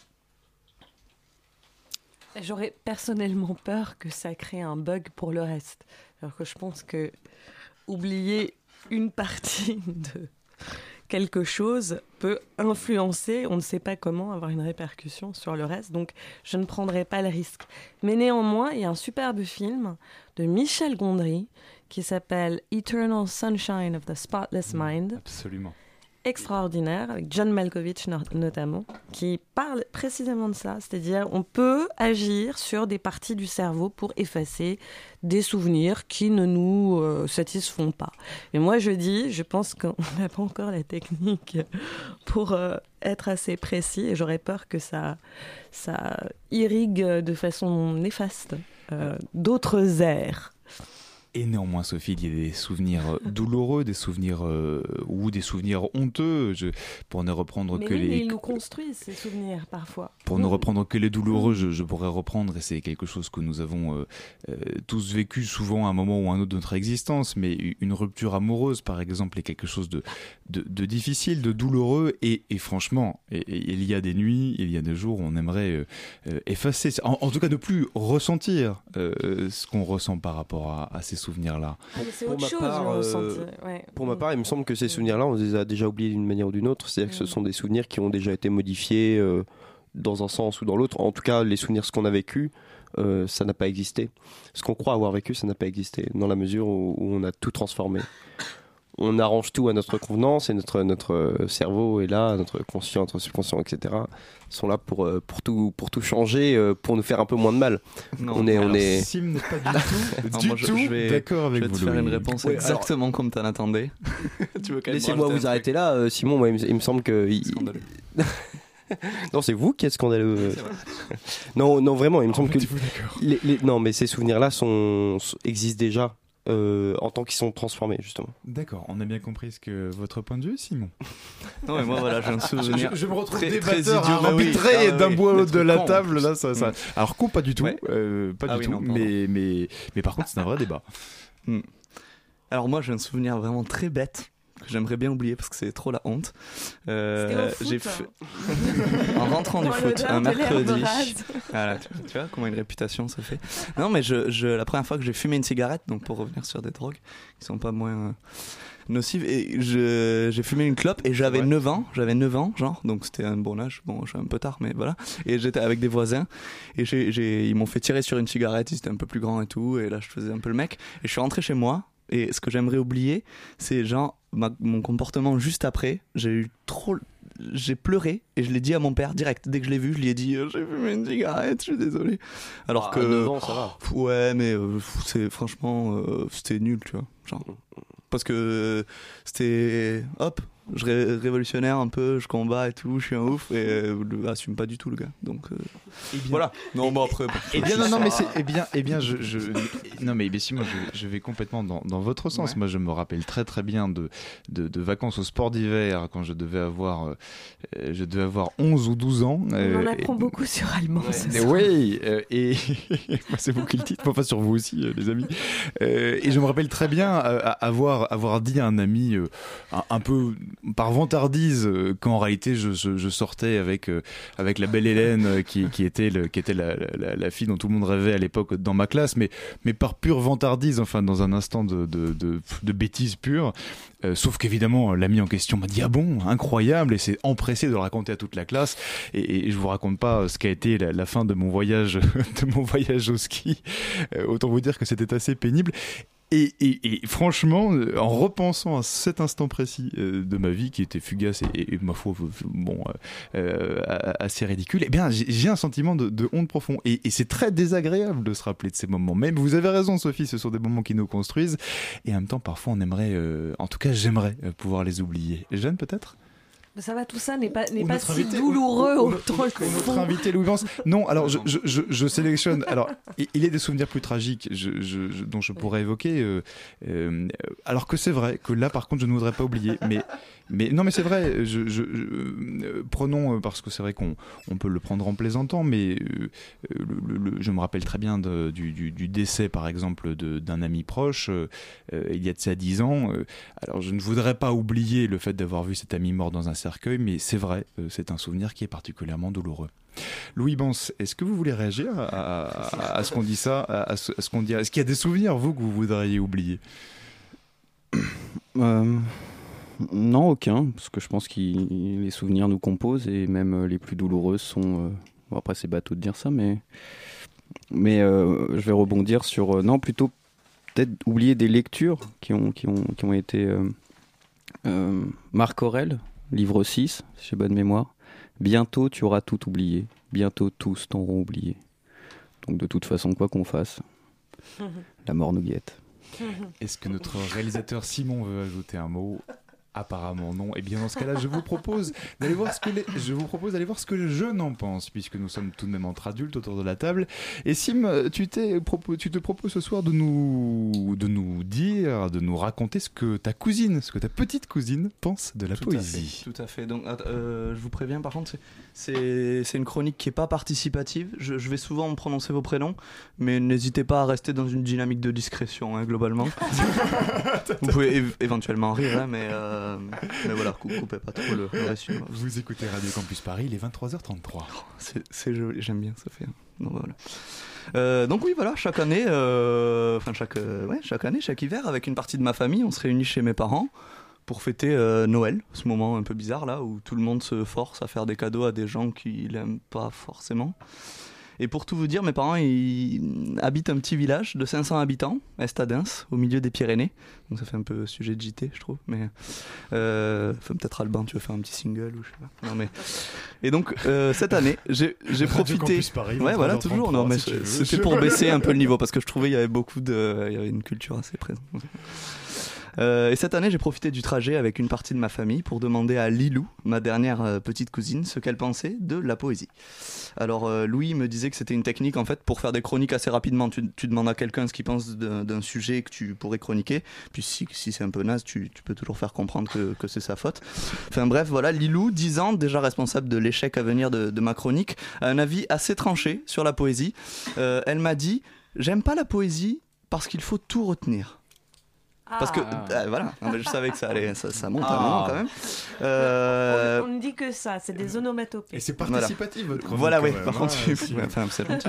Speaker 1: J'aurais personnellement peur que ça crée un bug pour le reste. Alors que je pense que oublier une partie de quelque chose peut influencer, on ne sait pas comment, avoir une répercussion sur le reste. Donc, je ne prendrai pas le risque. Mais néanmoins, il y a un superbe film de Michel Gondry qui s'appelle Eternal Sunshine of the Spotless Mind.
Speaker 2: Absolument.
Speaker 1: Extraordinaire, avec John Malkovich notamment, qui parle précisément de ça. C'est-à-dire, on peut agir sur des parties du cerveau pour effacer des souvenirs qui ne nous satisfont pas. Et moi, je pense qu'on n'a pas encore la technique pour être assez précis, et j'aurais peur que ça irrigue de façon néfaste d'autres aires.
Speaker 2: Et néanmoins, Sophie, il y a des souvenirs douloureux, des souvenirs ou des souvenirs honteux. Pour ne reprendre
Speaker 1: mais ils nous construisent ces souvenirs parfois.
Speaker 2: Pour ne reprendre que les douloureux, je pourrais reprendre, et c'est quelque chose que nous avons tous vécu souvent à un moment ou à un autre de notre existence. Mais une rupture amoureuse, par exemple, est quelque chose de difficile, de douloureux. Et franchement, il y a des nuits, il y a des jours où on aimerait effacer, en tout cas ne plus ressentir ce qu'on ressent par rapport à ces souvenirs-là.
Speaker 7: Pour ma part, il me semble que ces souvenirs-là, on les a déjà oubliés d'une manière ou d'une autre. C'est-à-dire que ce sont des souvenirs qui ont déjà été modifiés dans un sens ou dans l'autre. En tout cas, les souvenirs, ce qu'on a vécu, ça n'a pas existé. Ce qu'on croit avoir vécu, ça n'a pas existé, dans la mesure où on a tout transformé. On arrange tout à notre convenance, et notre cerveau est là, notre conscient, notre subconscient, etc. sont là pour tout changer, pour nous faire un peu moins de mal.
Speaker 8: Non,
Speaker 7: on est...
Speaker 2: Sim n'est pas du tout d'accord avec vous.
Speaker 8: Je vais te faire une réponse exactement comme t'en attendais.
Speaker 7: Laissez-moi vous arrêter là, Simon. Moi, il me semble que... Non, c'est vous qui êtes scandaleux. Non, vraiment, il me semble que... Non, mais ces souvenirs-là existent déjà. En tant qu'ils sont transformés, justement.
Speaker 2: D'accord, on a bien compris votre point de vue, Simon.
Speaker 8: Non, mais moi, voilà, j'ai un souvenir.
Speaker 2: Je me retrouve débatteur arbitré d'un bout de la table. Là, ça. Alors, pas du tout.
Speaker 8: Ouais.
Speaker 2: Pas du tout. Mais par contre, c'est un vrai débat.
Speaker 8: Alors, moi, j'ai un souvenir vraiment très bête que j'aimerais bien oublier parce que c'est trop la honte.
Speaker 1: J'ai fait
Speaker 8: en rentrant du foot un mercredi. Voilà, tu vois comment une réputation se fait. Non, mais la première fois que j'ai fumé une cigarette, donc pour revenir sur des drogues qui sont pas moins nocives, et j'ai fumé une clope et j'avais 9 ans, genre, donc c'était un bon âge. Bon, je suis un peu tard, mais voilà. Et j'étais avec des voisins et ils m'ont fait tirer sur une cigarette, ils étaient un peu plus grands et tout, et là je faisais un peu le mec. Et je suis rentré chez moi. Et ce que j'aimerais oublier, c'est genre mon comportement juste après. J'ai pleuré et je l'ai dit à mon père direct. Dès que je l'ai vu, je lui ai dit j'ai fumé une cigarette, je suis désolé. Alors que
Speaker 7: 9 ans, ça va.
Speaker 8: Ouais, mais franchement c'était nul, tu vois. Genre, parce que c'était révolutionnaire un peu, je combats et tout, je suis un ouf, et assume pas du tout le gars. Donc voilà. Non, bon après.
Speaker 2: Mais Simon, je vais complètement dans votre sens. Ouais. Moi, je me rappelle très très bien de vacances au sport d'hiver quand je devais avoir 11 ou 12 ans.
Speaker 1: On en apprend beaucoup sur Allemand.
Speaker 2: Oui, et c'est vous qui le dites, enfin sur vous aussi, les amis. Et je me rappelle très bien avoir dit à un ami un peu par vantardise qu'en réalité je sortais avec la belle Hélène qui était la fille dont tout le monde rêvait à l'époque dans ma classe, mais par pure vantardise, enfin dans un instant de bêtise pure. Sauf qu'évidemment l'ami en question m'a dit ah bon, incroyable, et s'est empressé de le raconter à toute la classe, et je vous raconte pas ce qu'a été la fin de mon voyage au ski. Autant vous dire que c'était assez pénible. Et franchement, en repensant à cet instant précis de ma vie qui était fugace et ma foi, assez ridicule, eh bien, j'ai un sentiment de honte profond. Et c'est très désagréable de se rappeler de ces moments. Même, vous avez raison, Sophie, ce sont des moments qui nous construisent. Et en même temps, parfois, on aimerait, en tout cas, j'aimerais pouvoir les oublier. Jeanne, peut-être ?
Speaker 1: Ça va, tout ça n'est pas si
Speaker 2: invité,
Speaker 1: douloureux autant que
Speaker 2: notre invité Louis Vance. Non, alors je sélectionne. Alors, il y a des souvenirs plus tragiques dont je pourrais évoquer. Alors que c'est vrai que là, par contre, je ne voudrais pas oublier. Mais non, mais c'est vrai. Prenons, parce que c'est vrai qu'on peut le prendre en plaisantant, mais je me rappelle très bien du décès, par exemple, d'un ami proche. Il y a de ça 10 ans. Alors, je ne voudrais pas oublier le fait d'avoir vu cet ami mort dans un cercueil, mais c'est vrai, c'est un souvenir qui est particulièrement douloureux. Louis Bance, est-ce que vous voulez réagir à ce qu'on dit ça, à ce qu'on dit, est-ce qu'il y a des souvenirs, vous, que vous voudriez oublier ?
Speaker 9: Non, aucun, parce que je pense que les souvenirs nous composent, et même les plus douloureux sont... Bon, après, c'est bateau de dire ça, mais je vais rebondir sur... non, plutôt peut-être oublier des lectures qui ont été... Marc Aurèle, livre 6, si j'ai bonne mémoire. Bientôt, tu auras tout oublié. Bientôt, tous t'auront oublié. Donc, de toute façon, quoi qu'on fasse, la mort nous guette.
Speaker 2: Est-ce que notre réalisateur Simon veut ajouter un mot ? Apparemment non. Et bien dans ce cas-là, je vous propose d'aller voir ce que les jeunes en pensent, puisque nous sommes tout de même entre adultes autour de la table. Et Sim, tu te proposes ce soir de nous dire, de nous raconter ce que ta petite cousine pense de la poésie.
Speaker 8: Tout à fait. Donc, je vous préviens, par contre, c'est une chronique qui est pas participative. Je vais souvent prononcer vos prénoms, mais n'hésitez pas à rester dans une dynamique de discrétion, hein, globalement. Vous pouvez éventuellement rire, hein, mais voilà, coupez pas trop le récit.
Speaker 2: Vous écoutez Radio Campus Paris, il est 23h33.
Speaker 8: C'est joli, j'aime bien, ça fait. Donc, voilà. Donc oui, voilà, chaque année, chaque hiver, avec une partie de ma famille, on se réunit chez mes parents pour fêter Noël, ce moment un peu bizarre là, où tout le monde se force à faire des cadeaux à des gens qu'il n'aime pas forcément. Et pour tout vous dire, mes parents ils habitent un petit village de 500 habitants, Estadens, au milieu des Pyrénées. Donc ça fait un peu sujet de JT, je trouve. Mais peut-être Alban, tu veux faire un petit single ou je sais pas. Non mais. Et donc cette année, j'ai profité.
Speaker 2: Paris,
Speaker 8: ouais, voilà, toujours. Non mais c'était pour baisser un peu le niveau parce que je trouvais il y avait il y avait une culture assez présente. Et cette année, j'ai profité du trajet avec une partie de ma famille pour demander à Lilou, ma dernière petite cousine, ce qu'elle pensait de la poésie. Alors Louis me disait que c'était une technique en fait pour faire des chroniques assez rapidement. Tu demandes à quelqu'un ce qu'il pense d'un sujet que tu pourrais chroniquer, puis si c'est un peu naze, tu peux toujours faire comprendre que c'est sa faute. Enfin bref, voilà, Lilou, 10 ans, déjà responsable de l'échec à venir de ma chronique, a un avis assez tranché sur la poésie. Elle m'a dit « J'aime pas la poésie parce qu'il faut tout retenir ». Parce que voilà, je savais que ça monte un moment quand même.
Speaker 1: On ne dit que ça, c'est des onomatopées.
Speaker 2: Et c'est participatif votre chronique.
Speaker 8: Voilà, oui. Par contre, enfin, c'est gentil.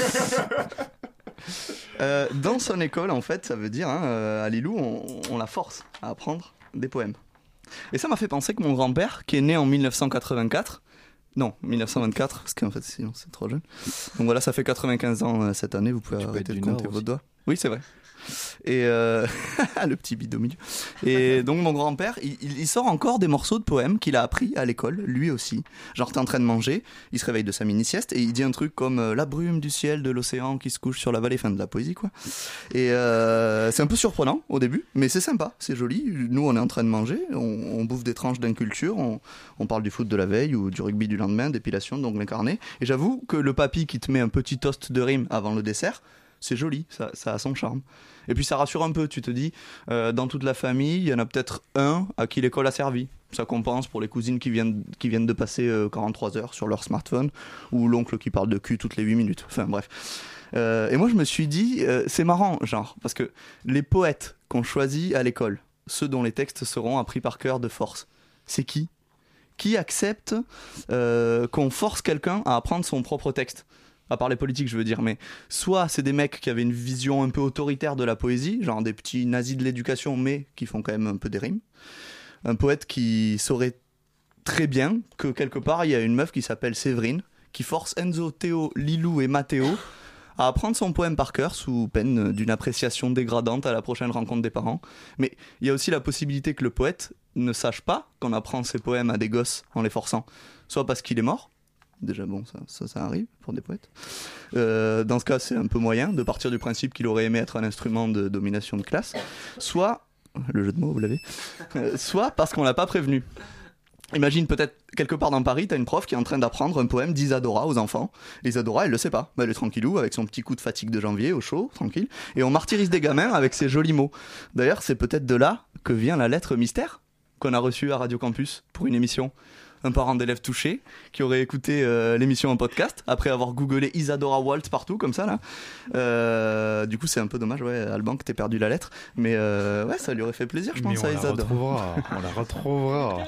Speaker 8: Mais... dans son école, en fait, ça veut dire, à Lilou, on la force à apprendre des poèmes. Et ça m'a fait penser que mon grand-père, qui est né en 1984. Non, 1924, parce qu'en fait, sinon c'est trop jeune. Donc voilà, ça fait 95 ans cette année, vous pouvez arrêter de compter vos doigts. Oui, c'est vrai. Et le petit bide au milieu. Et donc mon grand-père, il sort encore des morceaux de poèmes qu'il a appris à l'école, lui aussi. Genre t'es en train de manger, il se réveille de sa mini-sieste et il dit un truc comme la brume du ciel de l'océan qui se couche sur la vallée, fin de la poésie quoi. Et c'est un peu surprenant au début, mais c'est sympa, c'est joli. Nous on est en train de manger, on bouffe des tranches d'inculture, on parle du foot de la veille ou du rugby du lendemain, d'épilation, d'ongles carnés. Et j'avoue que le papy qui te met un petit toast de rime avant le dessert, c'est joli, ça a son charme. Et puis ça rassure un peu, tu te dis, dans toute la famille, il y en a peut-être un à qui l'école a servi. Ça compense pour les cousines qui viennent de passer 43 heures sur leur smartphone, ou l'oncle qui parle de cul toutes les 8 minutes. Enfin bref. Et moi je me suis dit, c'est marrant, genre, parce que les poètes qu'on choisit à l'école, ceux dont les textes seront appris par cœur de force, c'est qui ? Qui accepte qu'on force quelqu'un à apprendre son propre texte ? À part les politiques, je veux dire, mais soit c'est des mecs qui avaient une vision un peu autoritaire de la poésie, genre des petits nazis de l'éducation, mais qui font quand même un peu des rimes. Un poète qui saurait très bien que quelque part, il y a une meuf qui s'appelle Séverine, qui force Enzo, Théo, Lilou et Mathéo à apprendre son poème par cœur sous peine d'une appréciation dégradante à la prochaine rencontre des parents. Mais il y a aussi la possibilité que le poète ne sache pas qu'on apprend ses poèmes à des gosses en les forçant, soit parce qu'il est mort. Déjà bon, ça arrive pour des poètes. Dans ce cas, c'est un peu moyen de partir du principe qu'il aurait aimé être un instrument de domination de classe. Soit, le jeu de mots, vous l'avez, soit parce qu'on l'a pas prévenu. Imagine peut-être quelque part dans Paris, t'as une prof qui est en train d'apprendre un poème d'Isadora aux enfants. Isadora, elle le sait pas. Elle est tranquillou avec son petit coup de fatigue de janvier au chaud, tranquille. Et on martyrise des gamins avec ces jolis mots. D'ailleurs, c'est peut-être de là que vient la lettre mystère qu'on a reçue à Radio Campus pour une émission. Un parent d'élève touché qui aurait écouté l'émission en podcast après avoir googlé Isadora Waltz partout comme ça là. Du coup c'est un peu dommage Alban que t'aies perdu la lettre, mais ça lui aurait fait plaisir je pense à Isadora.
Speaker 2: On la retrouvera.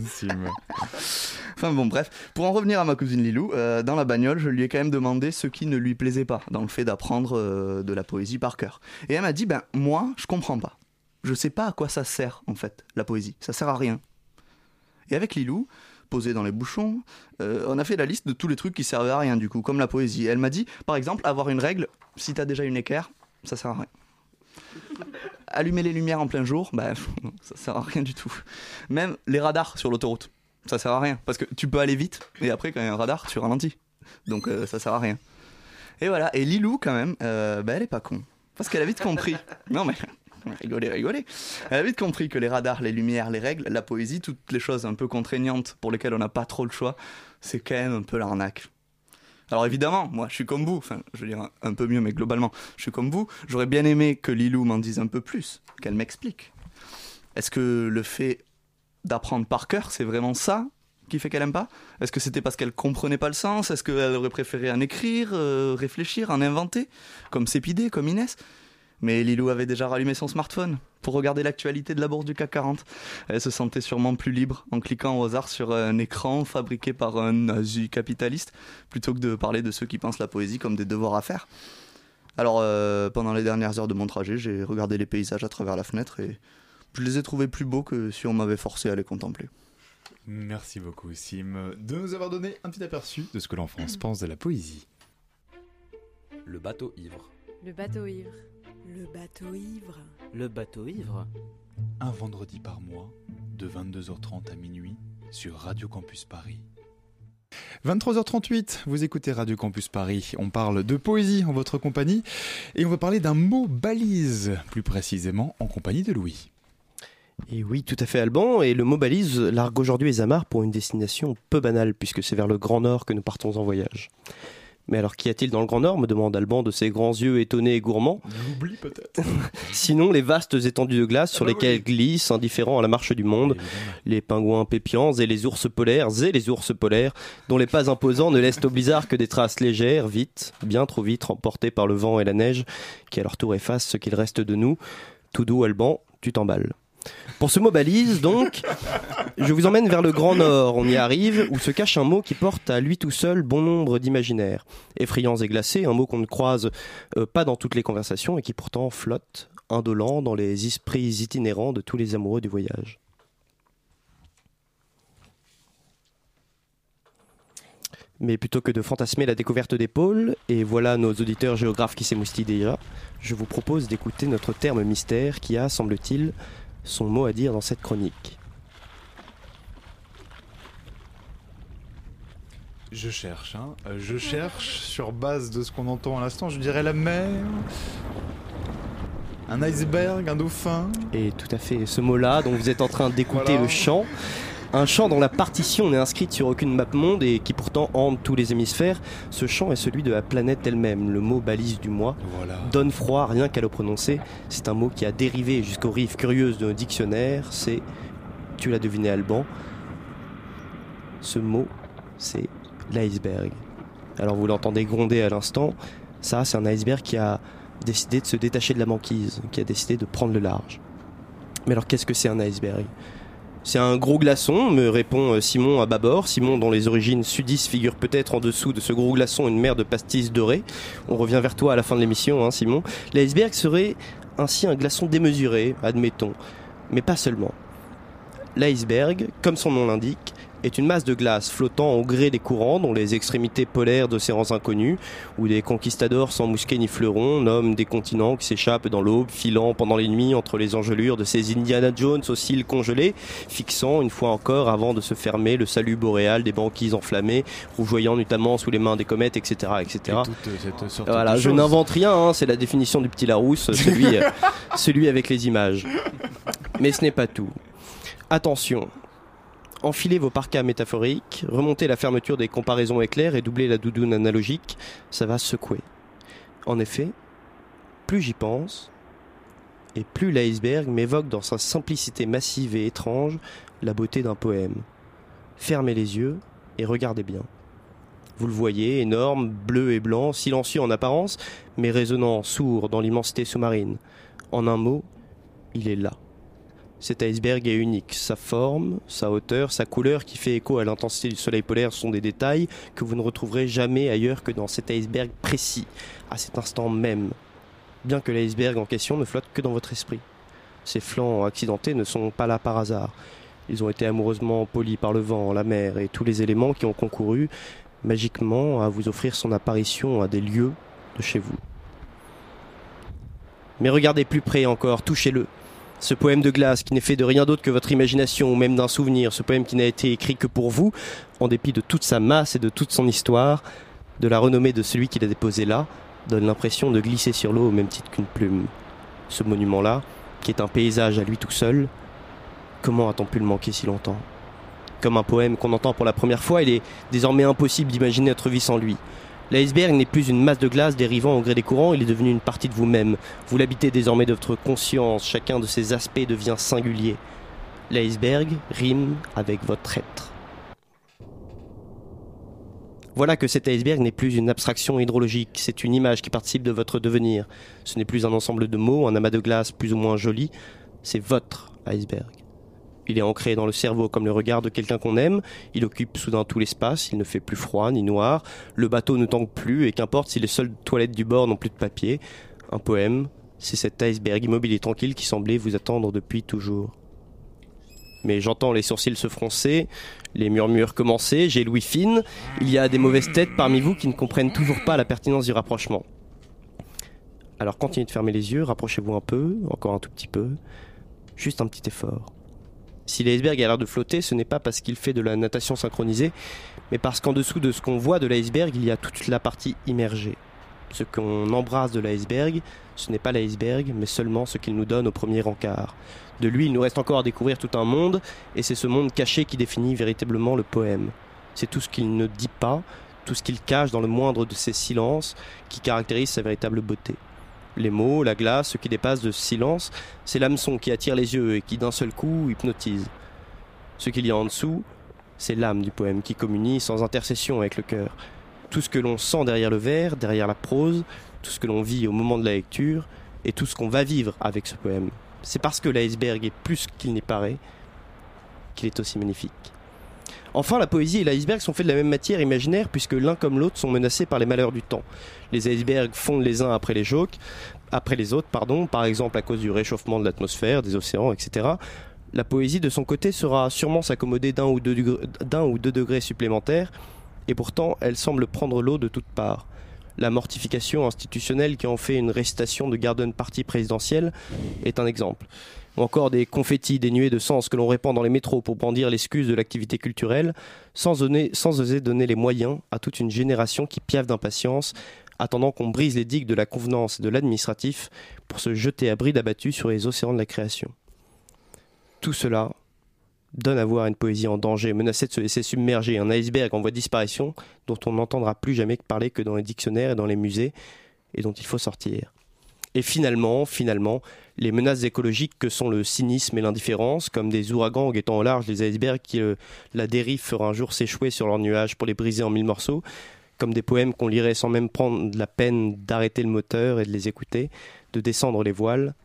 Speaker 8: Enfin bon bref, pour en revenir à ma cousine Lilou, dans la bagnole je lui ai quand même demandé ce qui ne lui plaisait pas dans le fait d'apprendre de la poésie par cœur. Et elle m'a dit moi je comprends pas. Je sais pas à quoi ça sert en fait la poésie, ça sert à rien. Et avec Lilou, posé dans les bouchons, on a fait la liste de tous les trucs qui servaient à rien du coup, comme la poésie. Elle m'a dit, par exemple, avoir une règle, si t'as déjà une équerre, ça sert à rien. Allumer les lumières en plein jour, ça sert à rien du tout. Même les radars sur l'autoroute, ça sert à rien, parce que tu peux aller vite, et après quand il y a un radar, tu ralentis. Donc ça sert à rien. Et voilà, et Lilou quand même, elle est pas con, parce qu'elle a vite compris. Non mais... Rigolez. Elle a vite compris que les radars, les lumières, les règles, la poésie, toutes les choses un peu contraignantes pour lesquelles on n'a pas trop le choix, c'est quand même un peu l'arnaque. Alors évidemment, moi je suis comme vous, enfin je veux dire un peu mieux mais globalement, je suis comme vous, j'aurais bien aimé que Lilou m'en dise un peu plus, qu'elle m'explique. Est-ce que le fait d'apprendre par cœur, c'est vraiment ça qui fait qu'elle aime pas ? Est-ce que c'était parce qu'elle comprenait pas le sens ? Est-ce qu'elle aurait préféré en écrire, réfléchir, en inventer, comme Sépidé, comme Inès ? Mais Lilou avait déjà rallumé son smartphone pour regarder l'actualité de la bourse du CAC 40. Elle se sentait sûrement plus libre en cliquant au hasard sur un écran fabriqué par un nazi capitaliste, plutôt que de parler de ceux qui pensent la poésie comme des devoirs à faire. Alors, pendant les dernières heures de mon trajet, j'ai regardé les paysages à travers la fenêtre et je les ai trouvés plus beaux que si on m'avait forcé à les contempler.
Speaker 2: Merci beaucoup, Sim, de nous avoir donné un petit aperçu de ce que l'enfance pense de la poésie.
Speaker 4: Le bateau ivre.
Speaker 3: Le bateau ivre.
Speaker 6: Le bateau ivre.
Speaker 11: Le bateau ivre.
Speaker 2: Un vendredi par mois, de 22h30 à minuit, sur Radio Campus Paris. 23h38, vous écoutez Radio Campus Paris. On parle de poésie en votre compagnie et on va parler d'un mot balise, plus précisément en compagnie de Louis.
Speaker 7: Et oui, tout à fait Alban, et le mot balise largue aujourd'hui les amarres pour une destination peu banale, puisque c'est vers le Grand Nord que nous partons en voyage. Mais alors qu'y a-t-il dans le Grand Nord, me demande Alban de ses grands yeux étonnés et gourmands.
Speaker 2: J'oublie peut-être.
Speaker 7: Sinon les vastes étendues de glace sur lesquelles glissent, indifférents à la marche du monde, les pingouins pépiants et les ours polaires, dont les pas imposants ne laissent au blizzard que des traces légères, vite, bien trop vite, emportées par le vent et la neige, qui à leur tour effacent ce qu'il reste de nous. Tout doux Alban, tu t'emballes. Pour ce mot balise, donc, je vous emmène vers le Grand Nord. On y arrive, où se cache un mot qui porte à lui tout seul bon nombre d'imaginaires. Effrayants et glacés, un mot qu'on ne croise pas dans toutes les conversations et qui pourtant flotte, indolent, dans les esprits itinérants de tous les amoureux du voyage. Mais plutôt que de fantasmer la découverte des pôles, et voilà nos auditeurs géographes qui s'émoustillent déjà, je vous propose d'écouter notre terme mystère qui a, semble-t-il, son mot à dire dans cette chronique.
Speaker 2: Je cherche sur base de ce qu'on entend à l'instant, je dirais la mer, un iceberg, un dauphin.
Speaker 7: Et tout à fait, ce mot-là dont vous êtes en train d'écouter
Speaker 2: voilà.
Speaker 7: Le chant. Un chant dont la partition n'est inscrite sur aucune map monde et qui pourtant hante tous les hémisphères. Ce chant est celui de la planète elle-même. Le mot balise du mois donne froid rien qu'à le prononcer. C'est un mot qui a dérivé jusqu'aux rives curieuses de nos dictionnaires. C'est, tu l'as deviné Alban, ce mot c'est l'iceberg. Alors vous l'entendez gronder à l'instant. Ça c'est un iceberg qui a décidé de se détacher de la banquise, qui a décidé de prendre le large. Mais alors qu'est-ce que c'est un iceberg ? C'est un gros glaçon, me répond Simon à bâbord. Simon, dont les origines sudistes figurent peut-être en dessous de ce gros glaçon une mer de pastis dorés. On revient vers toi à la fin de l'émission, Simon. L'iceberg serait ainsi un glaçon démesuré, admettons. Mais pas seulement. L'iceberg, comme son nom l'indique, est une masse de glace flottant au gré des courants dont les extrémités polaires d'océans inconnus, où des conquistadors sans mousquet ni fleuron nomment des continents qui s'échappent dans l'aube, filant pendant les nuits entre les engelures de ces Indiana Jones aux cils congelés, fixant une fois encore avant de se fermer le salut boréal des banquises enflammées, rougeoyant notamment sous les mains des comètes, etc. etc. Voilà, je n'invente rien, hein, c'est la définition du petit Larousse, celui avec les images. Mais ce n'est pas tout. Attention, enfilez vos parkas métaphoriques, remontez la fermeture des comparaisons éclairs et doublez la doudoune analogique, ça va secouer. En effet, plus j'y pense, et plus l'iceberg m'évoque dans sa simplicité massive et étrange la beauté d'un poème. Fermez les yeux et regardez bien. Vous le voyez, énorme, bleu et blanc, silencieux en apparence, mais résonnant, sourd dans l'immensité sous-marine. En un mot, il est là. Cet iceberg est unique. Sa forme, sa hauteur, sa couleur qui fait écho à l'intensité du soleil polaire sont des détails que vous ne retrouverez jamais ailleurs que dans cet iceberg précis, à cet instant même. Bien que l'iceberg en question ne flotte que dans votre esprit. Ses flancs accidentés ne sont pas là par hasard. Ils ont été amoureusement polis par le vent, la mer et tous les éléments qui ont concouru magiquement à vous offrir son apparition à des lieux de chez vous. Mais regardez plus près encore, touchez-le. Ce poème de glace qui n'est fait de rien d'autre que votre imagination ou même d'un souvenir, ce poème qui n'a été écrit que pour vous, en dépit de toute sa masse et de toute son histoire, de la renommée de celui qui l'a déposé là, donne l'impression de glisser sur l'eau au même titre qu'une plume. Ce monument-là, qui est un paysage à lui tout seul, comment a-t-on pu le manquer si longtemps ? Comme un poème qu'on entend pour la première fois, il est désormais impossible d'imaginer notre vie sans lui. L'iceberg n'est plus une masse de glace dérivant au gré des courants, il est devenu une partie de vous-même. Vous l'habitez désormais de votre conscience, chacun de ses aspects devient singulier. L'iceberg rime avec votre être. Voilà que cet iceberg n'est plus une abstraction hydrologique, c'est une image qui participe de votre devenir. Ce n'est plus un ensemble de mots, un amas de glace plus ou moins joli, c'est votre iceberg. Il est ancré dans le cerveau comme le regard de quelqu'un qu'on aime, il occupe soudain tout l'espace, il ne fait plus froid ni noir, le bateau ne tangue plus et qu'importe si les seules toilettes du bord n'ont plus de papier. Un poème, c'est cet iceberg immobile et tranquille qui semblait vous attendre depuis toujours. Mais j'entends les sourcils se froncer, les murmures commencer, j'ai l'ouïe fine, il y a des mauvaises têtes parmi vous qui ne comprennent toujours pas la pertinence du rapprochement. Alors continuez de fermer les yeux, rapprochez-vous un peu, encore un tout petit peu, juste un petit effort. Si l'iceberg a l'air de flotter, ce n'est pas parce qu'il fait de la natation synchronisée, mais parce qu'en dessous de ce qu'on voit de l'iceberg, il y a toute la partie immergée. Ce qu'on embrasse de l'iceberg, ce n'est pas l'iceberg, mais seulement ce qu'il nous donne au premier encart. De lui, il nous reste encore à découvrir tout un monde, et c'est ce monde caché qui définit véritablement le poème. C'est tout ce qu'il ne dit pas, tout ce qu'il cache dans le moindre de ses silences, qui caractérise sa véritable beauté. Les mots, la glace, ce qui dépasse de ce silence, c'est l'hameçon qui attire les yeux et qui d'un seul coup hypnotise. Ce qu'il y a en dessous, c'est l'âme du poème qui communie sans intercession avec le cœur. Tout ce que l'on sent derrière le vers, derrière la prose, tout ce que l'on vit au moment de la lecture, et tout ce qu'on va vivre avec ce poème. C'est parce que l'iceberg est plus qu'il n'y paraît, qu'il est aussi magnifique. Enfin, la poésie et l'iceberg sont faits de la même matière imaginaire puisque l'un comme l'autre sont menacés par les malheurs du temps. Les icebergs fondent les uns après les autres, par exemple à cause du réchauffement de l'atmosphère, des océans, etc. La poésie, de son côté, saura sûrement s'accommoder d'un ou deux degrés supplémentaires, et pourtant, elle semble prendre l'eau de toutes parts. La mortification institutionnelle qui en fait une récitation de garden party présidentielle est un exemple. Ou encore des confettis dénués de sens que l'on répand dans les métros pour brandir l'excuse de l'activité culturelle, sans oser donner les moyens à toute une génération qui piaffe d'impatience, attendant qu'on brise les digues de la convenance et de l'administratif pour se jeter à bride abattue sur les océans de la création. Tout cela donne à voir une poésie en danger, menacée de se laisser submerger, un iceberg en voie de disparition dont on n'entendra plus jamais parler que dans les dictionnaires et dans les musées, et dont il faut sortir. Et finalement, les menaces écologiques que sont le cynisme et l'indifférence, comme des ouragans guettant au large des icebergs qui la dérive fera un jour s'échouer sur leurs nuages pour les briser en 1000 morceaux, comme des poèmes qu'on lirait sans même prendre la peine d'arrêter le moteur et de les écouter, de descendre les voiles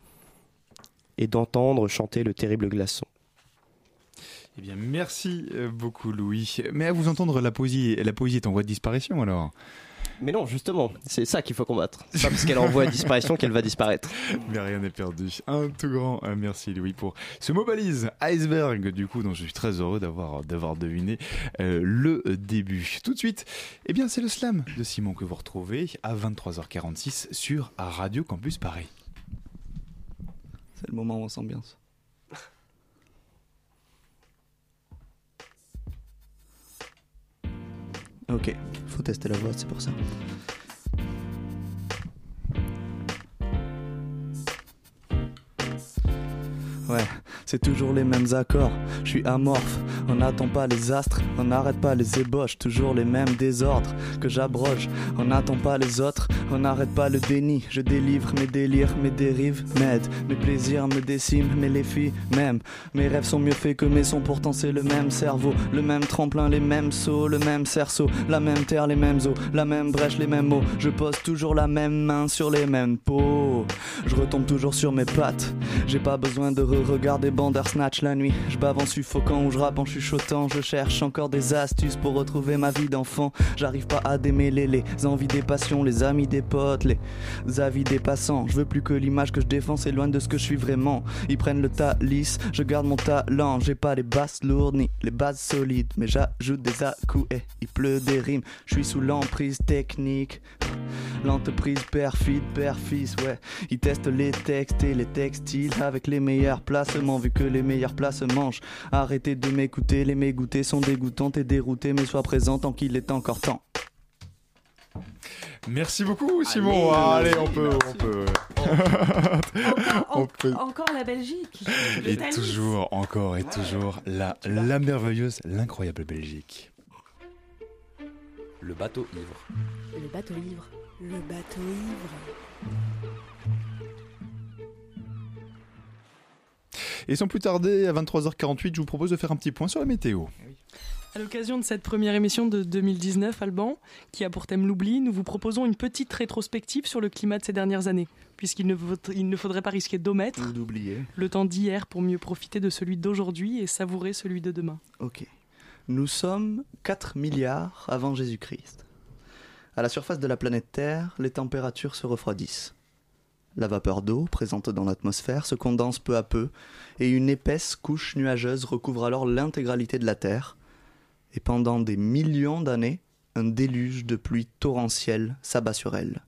Speaker 7: et d'entendre chanter le terrible glaçon.
Speaker 2: Eh bien, merci beaucoup Louis. Mais à vous entendre, la poésie est en voie de disparition alors ?
Speaker 7: Mais non, justement, c'est ça qu'il faut combattre. C'est pas parce qu'elle envoie à disparition qu'elle va disparaître.
Speaker 2: Mais rien n'est perdu. Un tout grand merci Louis pour ce mot balise iceberg, du coup, dont je suis très heureux d'avoir deviné le début. Tout de suite, eh bien c'est le slam de Simon que vous retrouvez à 23h46 sur Radio Campus Paris.
Speaker 8: C'est le moment où on s'ambiance. Ok, faut tester la voix, c'est pour ça. Ouais, c'est toujours les mêmes accords, je suis amorphe, on n'attend pas les astres, on n'arrête pas les ébauches, toujours les mêmes désordres que j'abroge, on n'attend pas les autres, on n'arrête pas le déni, je délivre mes délires, mes dérives m'aident, mes plaisirs me déciment, mais les filles m'aiment, mes rêves sont mieux faits que mes sons, pourtant c'est le même cerveau, le même tremplin, les mêmes sauts, le même cerceau, la même terre, les mêmes eaux, la même brèche, les mêmes mots, je pose toujours la même main sur les mêmes peaux, je retombe toujours sur mes pattes, j'ai pas besoin de regarder Bandersnatch la nuit, je bave en suffocant ou je rappe en chuchotant, je cherche encore des astuces pour retrouver ma vie d'enfant, j'arrive pas à démêler les envies des passions, les amis des potes, les avis des passants, je veux plus que l'image que je défends s'éloigne de ce que je suis vraiment, ils prennent le tas lisse, je garde mon talent, j'ai pas les basses lourdes ni les bases solides, mais j'ajoute des à-coups et il pleut des rimes, je suis sous l'emprise technique, l'entreprise perfide, père-fils, ouais, ils testent les textes et les textiles avec les meilleurs placements, vu que les meilleures places mangent. Arrêtez de m'écouter, les mégoûtés sont dégoûtantes et déroutées, mais sois présent tant qu'il est encore temps.
Speaker 2: Merci beaucoup Simon. Allez, on peut.
Speaker 1: Encore la Belgique.
Speaker 2: Et toujours, encore et toujours la merveilleuse, l'incroyable Belgique.
Speaker 4: Le bateau ivre.
Speaker 3: Le bateau ivre.
Speaker 6: Le bateau ivre.
Speaker 2: Et sans plus tarder, à 23h48, je vous propose de faire un petit point sur la météo.
Speaker 10: À l'occasion de cette première émission de 2019, Alban, qui a pour thème l'oubli, nous vous proposons une petite rétrospective sur le climat de ces dernières années, puisqu'il ne faudrait pas risquer d'omettre
Speaker 8: ou d'oublier
Speaker 10: le temps d'hier pour mieux profiter de celui d'aujourd'hui et savourer celui de demain.
Speaker 8: Ok. Nous sommes 4 milliards avant Jésus-Christ. À la surface de la planète Terre, les températures se refroidissent. La vapeur d'eau présente dans l'atmosphère se condense peu à peu et une épaisse couche nuageuse recouvre alors l'intégralité de la Terre. Et pendant des millions d'années, un déluge de pluie torrentielle s'abat sur elle.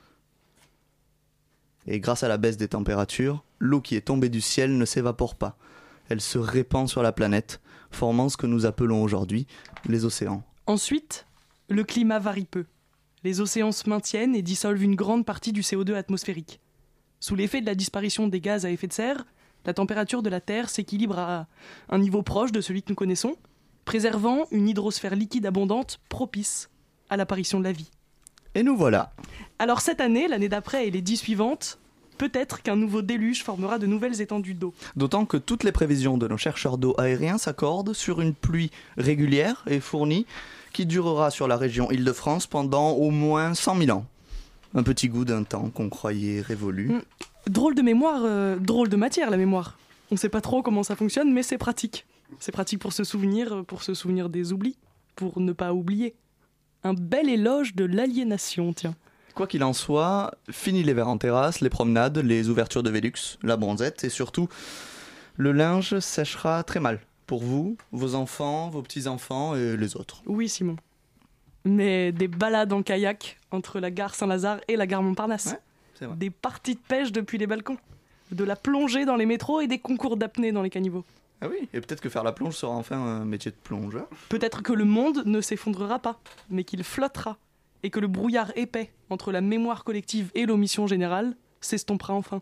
Speaker 8: Et grâce à la baisse des températures, l'eau qui est tombée du ciel ne s'évapore pas. Elle se répand sur la planète, formant ce que nous appelons aujourd'hui les océans.
Speaker 10: Ensuite, le climat varie peu. Les océans se maintiennent et dissolvent une grande partie du CO2 atmosphérique. Sous l'effet de la disparition des gaz à effet de serre, la température de la Terre s'équilibre à un niveau proche de celui que nous connaissons, préservant une hydrosphère liquide abondante propice à l'apparition de la vie.
Speaker 8: Et nous voilà.
Speaker 10: Alors cette année, l'année d'après et les 10 suivantes, peut-être qu'un nouveau déluge formera de nouvelles étendues d'eau.
Speaker 8: D'autant que toutes les prévisions de nos chercheurs d'eau aériens s'accordent sur une pluie régulière et fournie qui durera sur la région Île-de-France pendant au moins 100 000 ans. Un petit goût d'un temps qu'on croyait révolu.
Speaker 10: Drôle de mémoire, drôle de matière la mémoire. On ne sait pas trop comment ça fonctionne, mais c'est pratique. C'est pratique pour se souvenir des oublis, pour ne pas oublier. Un bel éloge de l'aliénation, tiens.
Speaker 8: Quoi qu'il en soit, fini les verres en terrasse, les promenades, les ouvertures de Vélux, la bronzette et surtout, le linge séchera très mal. Pour vous, vos enfants, vos petits-enfants et les autres.
Speaker 10: Oui, Simon. Mais des balades en kayak entre la gare Saint-Lazare et la gare Montparnasse.
Speaker 8: Ouais, c'est vrai.
Speaker 10: Des parties de pêche depuis les balcons. De la plongée dans les métros et des concours d'apnée dans les caniveaux.
Speaker 8: Ah oui, et peut-être que faire la plonge sera enfin un métier de plongeur.
Speaker 10: Peut-être que le monde ne s'effondrera pas, mais qu'il flottera. Et que le brouillard épais entre la mémoire collective et l'omission générale s'estompera enfin.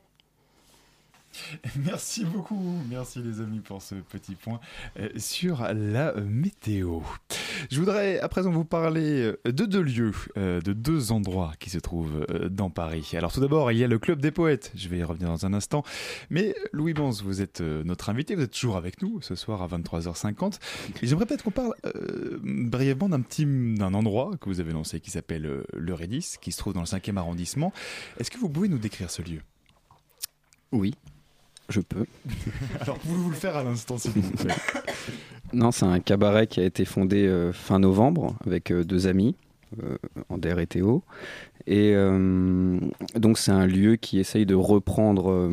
Speaker 2: Merci beaucoup, merci les amis pour ce petit point sur la météo. Je voudrais à présent vous parler de deux lieux, de deux endroits qui se trouvent dans Paris. Alors tout d'abord, il y a le Club des Poètes, je vais y revenir dans un instant. Mais Louis Bons, vous êtes notre invité, vous êtes toujours avec nous ce soir à 23h50. Et j'aimerais peut-être qu'on parle brièvement d'un endroit que vous avez lancé qui s'appelle le Rédis, qui se trouve dans le 5e arrondissement. Est-ce que vous pouvez nous décrire ce lieu ?
Speaker 9: Oui. Je peux.
Speaker 2: Alors, pouvez-vous le faire à l'instant, s'il vous plaît ?
Speaker 9: Non, c'est un cabaret qui a été fondé fin novembre avec deux amis Ander et Théo. Et donc c'est un lieu qui essaye de reprendre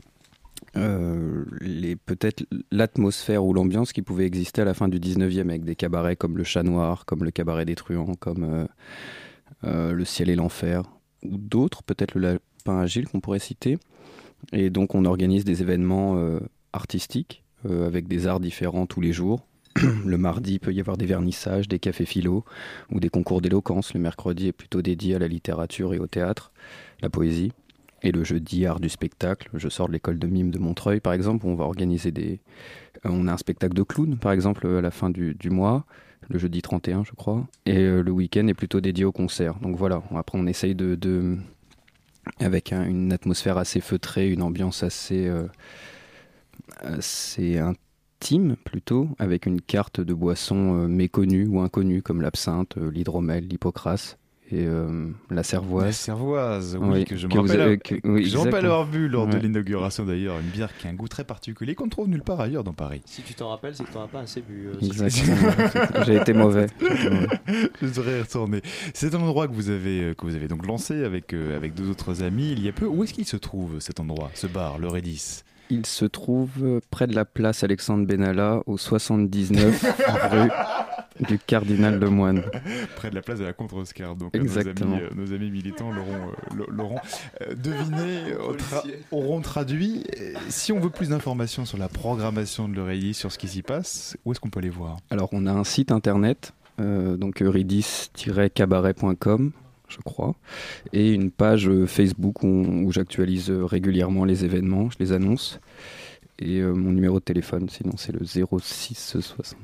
Speaker 9: peut-être l'atmosphère ou l'ambiance qui pouvait exister à la fin du 19e avec des cabarets comme le Chat Noir, comme le Cabaret des Truands, comme le Ciel et l'Enfer, ou d'autres, peut-être le Lapin Agile qu'on pourrait citer. Et donc on organise des événements artistiques avec des arts différents tous les jours. Le mardi, il peut y avoir des vernissages, des cafés philo ou des concours d'éloquence. Le mercredi est plutôt dédié à la littérature et au théâtre, la poésie. Et le jeudi, art du spectacle. Je sors de l'école de mime de Montreuil, par exemple, où on va organiser on a un spectacle de clown, par exemple, à la fin du mois, le jeudi 31, je crois. Et le week-end est plutôt dédié au concert. Donc voilà, après on essaye avec une atmosphère assez feutrée, une ambiance assez intime plutôt, avec une carte de boissons méconnues ou inconnues comme l'absinthe, l'hydromel, l'hypocrase et la cervoise.
Speaker 2: La cervoise, oui, que je me rappelle avoir bu lors de l'inauguration d'ailleurs, une bière qui a un goût très particulier qu'on ne trouve nulle part ailleurs dans Paris.
Speaker 7: Si tu t'en rappelles, c'est que tu n'en as pas assez bu.
Speaker 9: Exactement. J'ai été mauvais.
Speaker 2: Je devrais y retourner. C'est un endroit que vous avez donc lancé avec deux autres amis il y a peu. Où est-ce qu'il se trouve cet endroit, ce bar, le Redis ?
Speaker 9: Il se trouve près de la place Alexandre Benalla, au 79 rue du Cardinal Lemoine.
Speaker 2: Près de la place de la Contrescarpe. Donc
Speaker 9: exactement.
Speaker 2: Nos amis militants l'auront deviné, auront traduit. Si on veut plus d'informations sur la programmation de l'Eurydice, sur ce qui s'y passe, où est-ce qu'on peut les voir ?
Speaker 9: Alors on a un site internet, donc eurydice-cabaret.com. Je crois, et une page Facebook où j'actualise régulièrement les événements, je les annonce, et mon numéro de téléphone, sinon c'est le 06 60.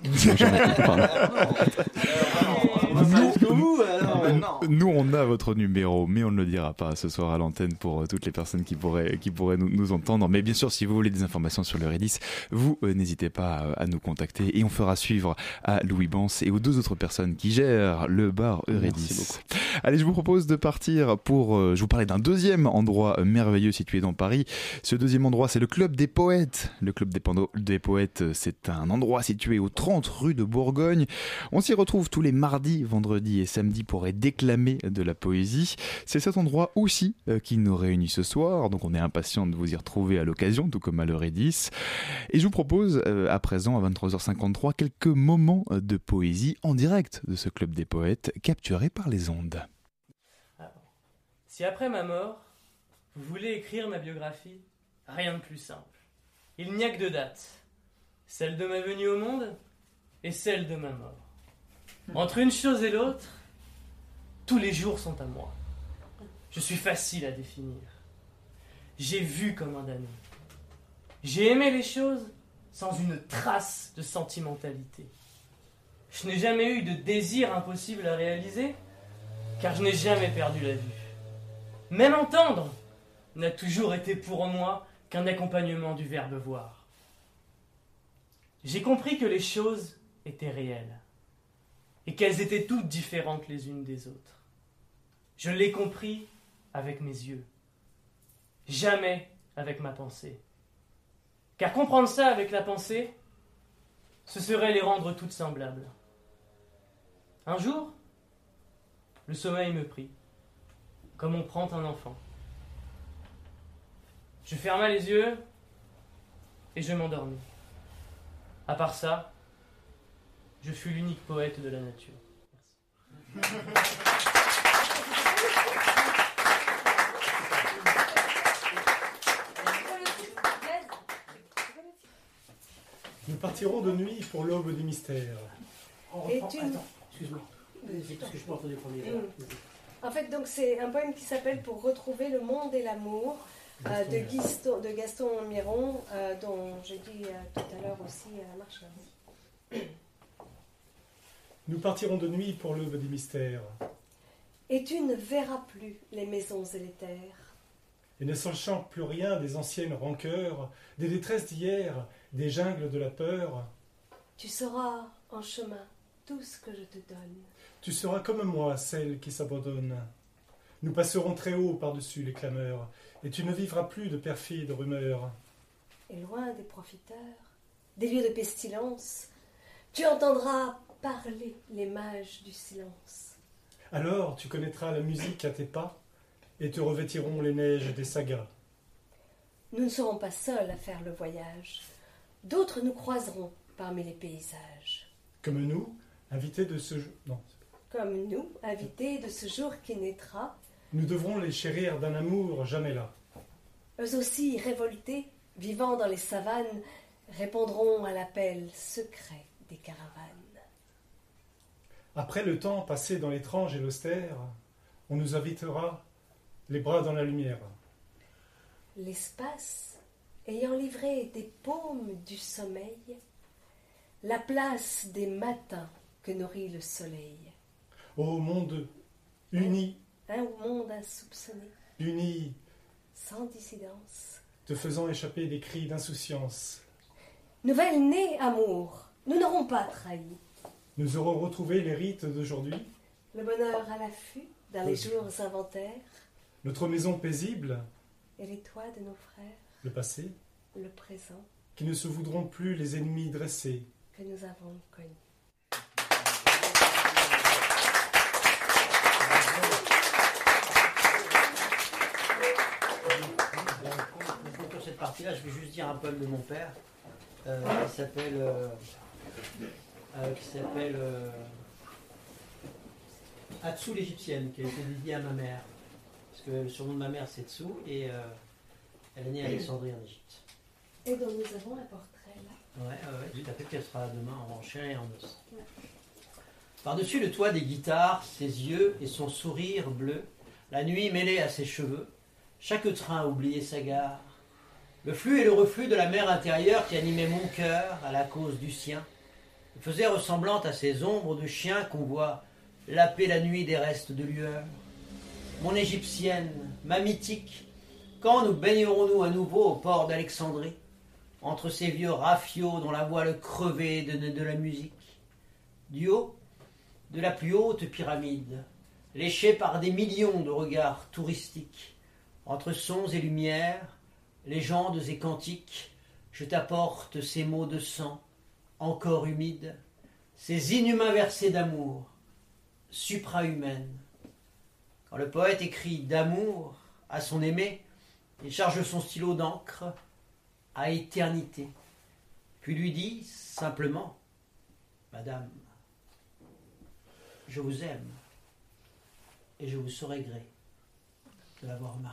Speaker 2: Nous, on a votre numéro, mais on ne le dira pas ce soir à l'antenne pour toutes les personnes qui pourraient nous entendre. Mais bien sûr, si vous voulez des informations sur l'Eurydice, vous n'hésitez pas à nous contacter et on fera suivre à Louis Bance et aux deux autres personnes qui gèrent le bar Eurydice. Allez, je vous propose de partir pour je vous parlais d'un deuxième endroit merveilleux situé dans Paris. Ce deuxième endroit, c'est le Club des Poètes. Le Club des Poètes, c'est un endroit situé au 30 rue de Bourgogne. On s'y retrouve tous les mardis, vendredis et samedis pour y déclamer de la poésie. C'est cet endroit aussi qui nous réunit ce soir, donc on est impatient de vous y retrouver à l'occasion, tout comme à l'Eurydice. Et je vous propose à présent, à 23h53, quelques moments de poésie en direct de ce Club des Poètes, capturés par les ondes.
Speaker 11: Alors, si après ma mort, vous voulez écrire ma biographie, rien de plus simple. Il n'y a que deux dates, celle de ma venue au monde et celle de ma mort. Entre une chose et l'autre, tous les jours sont à moi. Je suis facile à définir. J'ai vu comme un damné. J'ai aimé les choses sans une trace de sentimentalité. Je n'ai jamais eu de désir impossible à réaliser, car je n'ai jamais perdu la vue. Même entendre n'a toujours été pour moi qu'un accompagnement du verbe voir. J'ai compris que les choses étaient réelles et qu'elles étaient toutes différentes les unes des autres. Je l'ai compris avec mes yeux, jamais avec ma pensée. Car comprendre ça avec la pensée, ce serait les rendre toutes semblables. Un jour, le sommeil me prit, comme on prend un enfant. Je ferma les yeux et je m'endormis. À part ça, je fus l'unique poète de la nature. Merci.
Speaker 12: Nous partirons de nuit pour l'aube des mystères.
Speaker 13: Attends, excuse-moi. Parce que je peux entendre les premiers vers. En fait, donc c'est un poème qui s'appelle Pour retrouver le monde et l'amour de Gaston Miron, dont j'ai dit tout à l'heure aussi à Marche.
Speaker 12: Nous partirons de nuit pour l'aube des mystères.
Speaker 13: Et tu ne verras plus les maisons et les terres.
Speaker 12: Et ne sachant plus rien des anciennes rancœurs, des détresses d'hier, des jungles de la peur.
Speaker 13: Tu sauras en chemin tout ce que je te donne.
Speaker 12: Tu seras comme moi, celle qui s'abandonne. Nous passerons très haut par-dessus les clameurs, et tu ne vivras plus de perfides rumeurs.
Speaker 13: Et loin des profiteurs, des lieux de pestilence, tu entendras parler les mages du silence.
Speaker 12: Alors tu connaîtras la musique à tes pas et te revêtiront les neiges des sagas.
Speaker 13: Nous ne serons pas seuls à faire le voyage. D'autres nous croiseront parmi les paysages.
Speaker 12: Comme nous, invités de ce jour... Non.
Speaker 13: Comme nous, invités de ce jour qui naîtra.
Speaker 12: Nous devrons les chérir d'un amour jamais là.
Speaker 13: Eux aussi, révoltés, vivant dans les savanes, répondront à l'appel secret des caravanes.
Speaker 12: Après le temps passé dans l'étrange et l'austère, on nous invitera les bras dans la lumière.
Speaker 13: L'espace, ayant livré des paumes du sommeil, la place des matins que nourrit le soleil.
Speaker 12: Ô monde uni,
Speaker 13: un monde insoupçonné,
Speaker 12: uni,
Speaker 13: sans dissidence,
Speaker 12: te faisant échapper des cris d'insouciance.
Speaker 13: Nouvelle née amour, nous n'aurons pas trahi.
Speaker 12: Nous aurons retrouvé les rites d'aujourd'hui,
Speaker 13: le bonheur à l'affût dans les jours inventaires,
Speaker 12: notre maison paisible,
Speaker 13: et les toits de nos frères,
Speaker 12: le passé,
Speaker 13: le présent,
Speaker 12: qui ne se voudront plus les ennemis dressés,
Speaker 13: que nous avons connus.
Speaker 14: Pour cette partie-là, je vais juste dire un poème de mon père qui s'appelle Atsou l'égyptienne, qui a été dédiée à ma mère. Parce que le surnom de ma mère c'est Tsou et elle est née à Alexandrie en Égypte.
Speaker 13: Et dont nous avons un portrait là.
Speaker 14: Ouais, tout à fait, qu'elle sera demain en chair et en os. Ouais. Par-dessus le toit des guitares, ses yeux et son sourire bleu, la nuit mêlée à ses cheveux, chaque train a oublié sa gare. Le flux et le reflux de la mer intérieure qui animait mon cœur à la cause du sien, me faisait ressemblante à ces ombres de chiens qu'on voit laper la nuit des restes de lueur. Mon égyptienne, ma mythique, quand nous baignerons-nous à nouveau au port d'Alexandrie, entre ces vieux rafiots dont la voile crevée donnait de la musique, du haut de la plus haute pyramide, léchée par des millions de regards touristiques, entre sons et lumières, légendes et cantiques, je t'apporte ces mots de sang, encore humides, ces inhumains versets d'amour, supra-humaines. Quand le poète écrit d'amour à son aimé, il charge son stylo d'encre à éternité, puis lui dit simplement « Madame, je vous aime et je vous saurai gré de l'avoir remarqué. »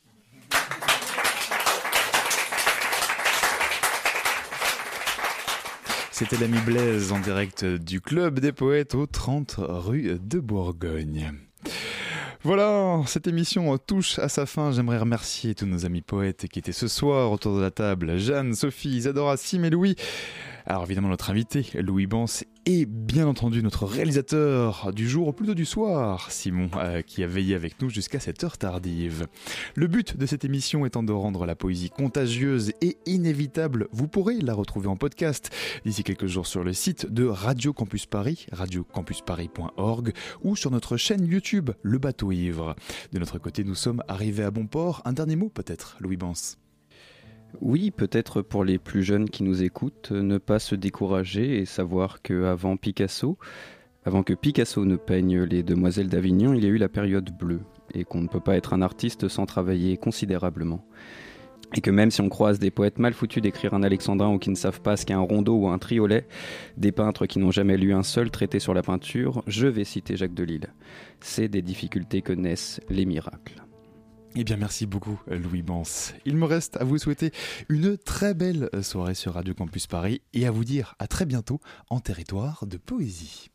Speaker 2: C'était l'ami Blaise en direct du Club des Poètes au 30 rue de Bourgogne. Voilà, cette émission touche à sa fin. J'aimerais remercier tous nos amis poètes qui étaient ce soir autour de la table. Jeanne, Sophie, Isadora, Sim et Louis. Alors évidemment notre invité, Louis Bance, et bien entendu notre réalisateur du jour, ou plutôt du soir, Simon, qui a veillé avec nous jusqu'à cette heure tardive. Le but de cette émission étant de rendre la poésie contagieuse et inévitable, vous pourrez la retrouver en podcast d'ici quelques jours sur le site de Radio Campus Paris, radiocampusparis.org, ou sur notre chaîne YouTube, Le Bateau Ivre. De notre côté, nous sommes arrivés à bon port. Un dernier mot peut-être, Louis Bance?
Speaker 9: Oui, peut-être pour les plus jeunes qui nous écoutent, ne pas se décourager et savoir qu'avant que Picasso ne peigne les Demoiselles d'Avignon, il y a eu la période bleue et qu'on ne peut pas être un artiste sans travailler considérablement. Et que même si on croise des poètes mal foutus d'écrire un alexandrin ou qui ne savent pas ce qu'est un rondeau ou un triolet, des peintres qui n'ont jamais lu un seul traité sur la peinture, je vais citer Jacques Delille. C'est des difficultés que naissent les miracles.
Speaker 2: Eh bien merci beaucoup Louis Bance. Il me reste à vous souhaiter une très belle soirée sur Radio Campus Paris et à vous dire à très bientôt en territoire de poésie.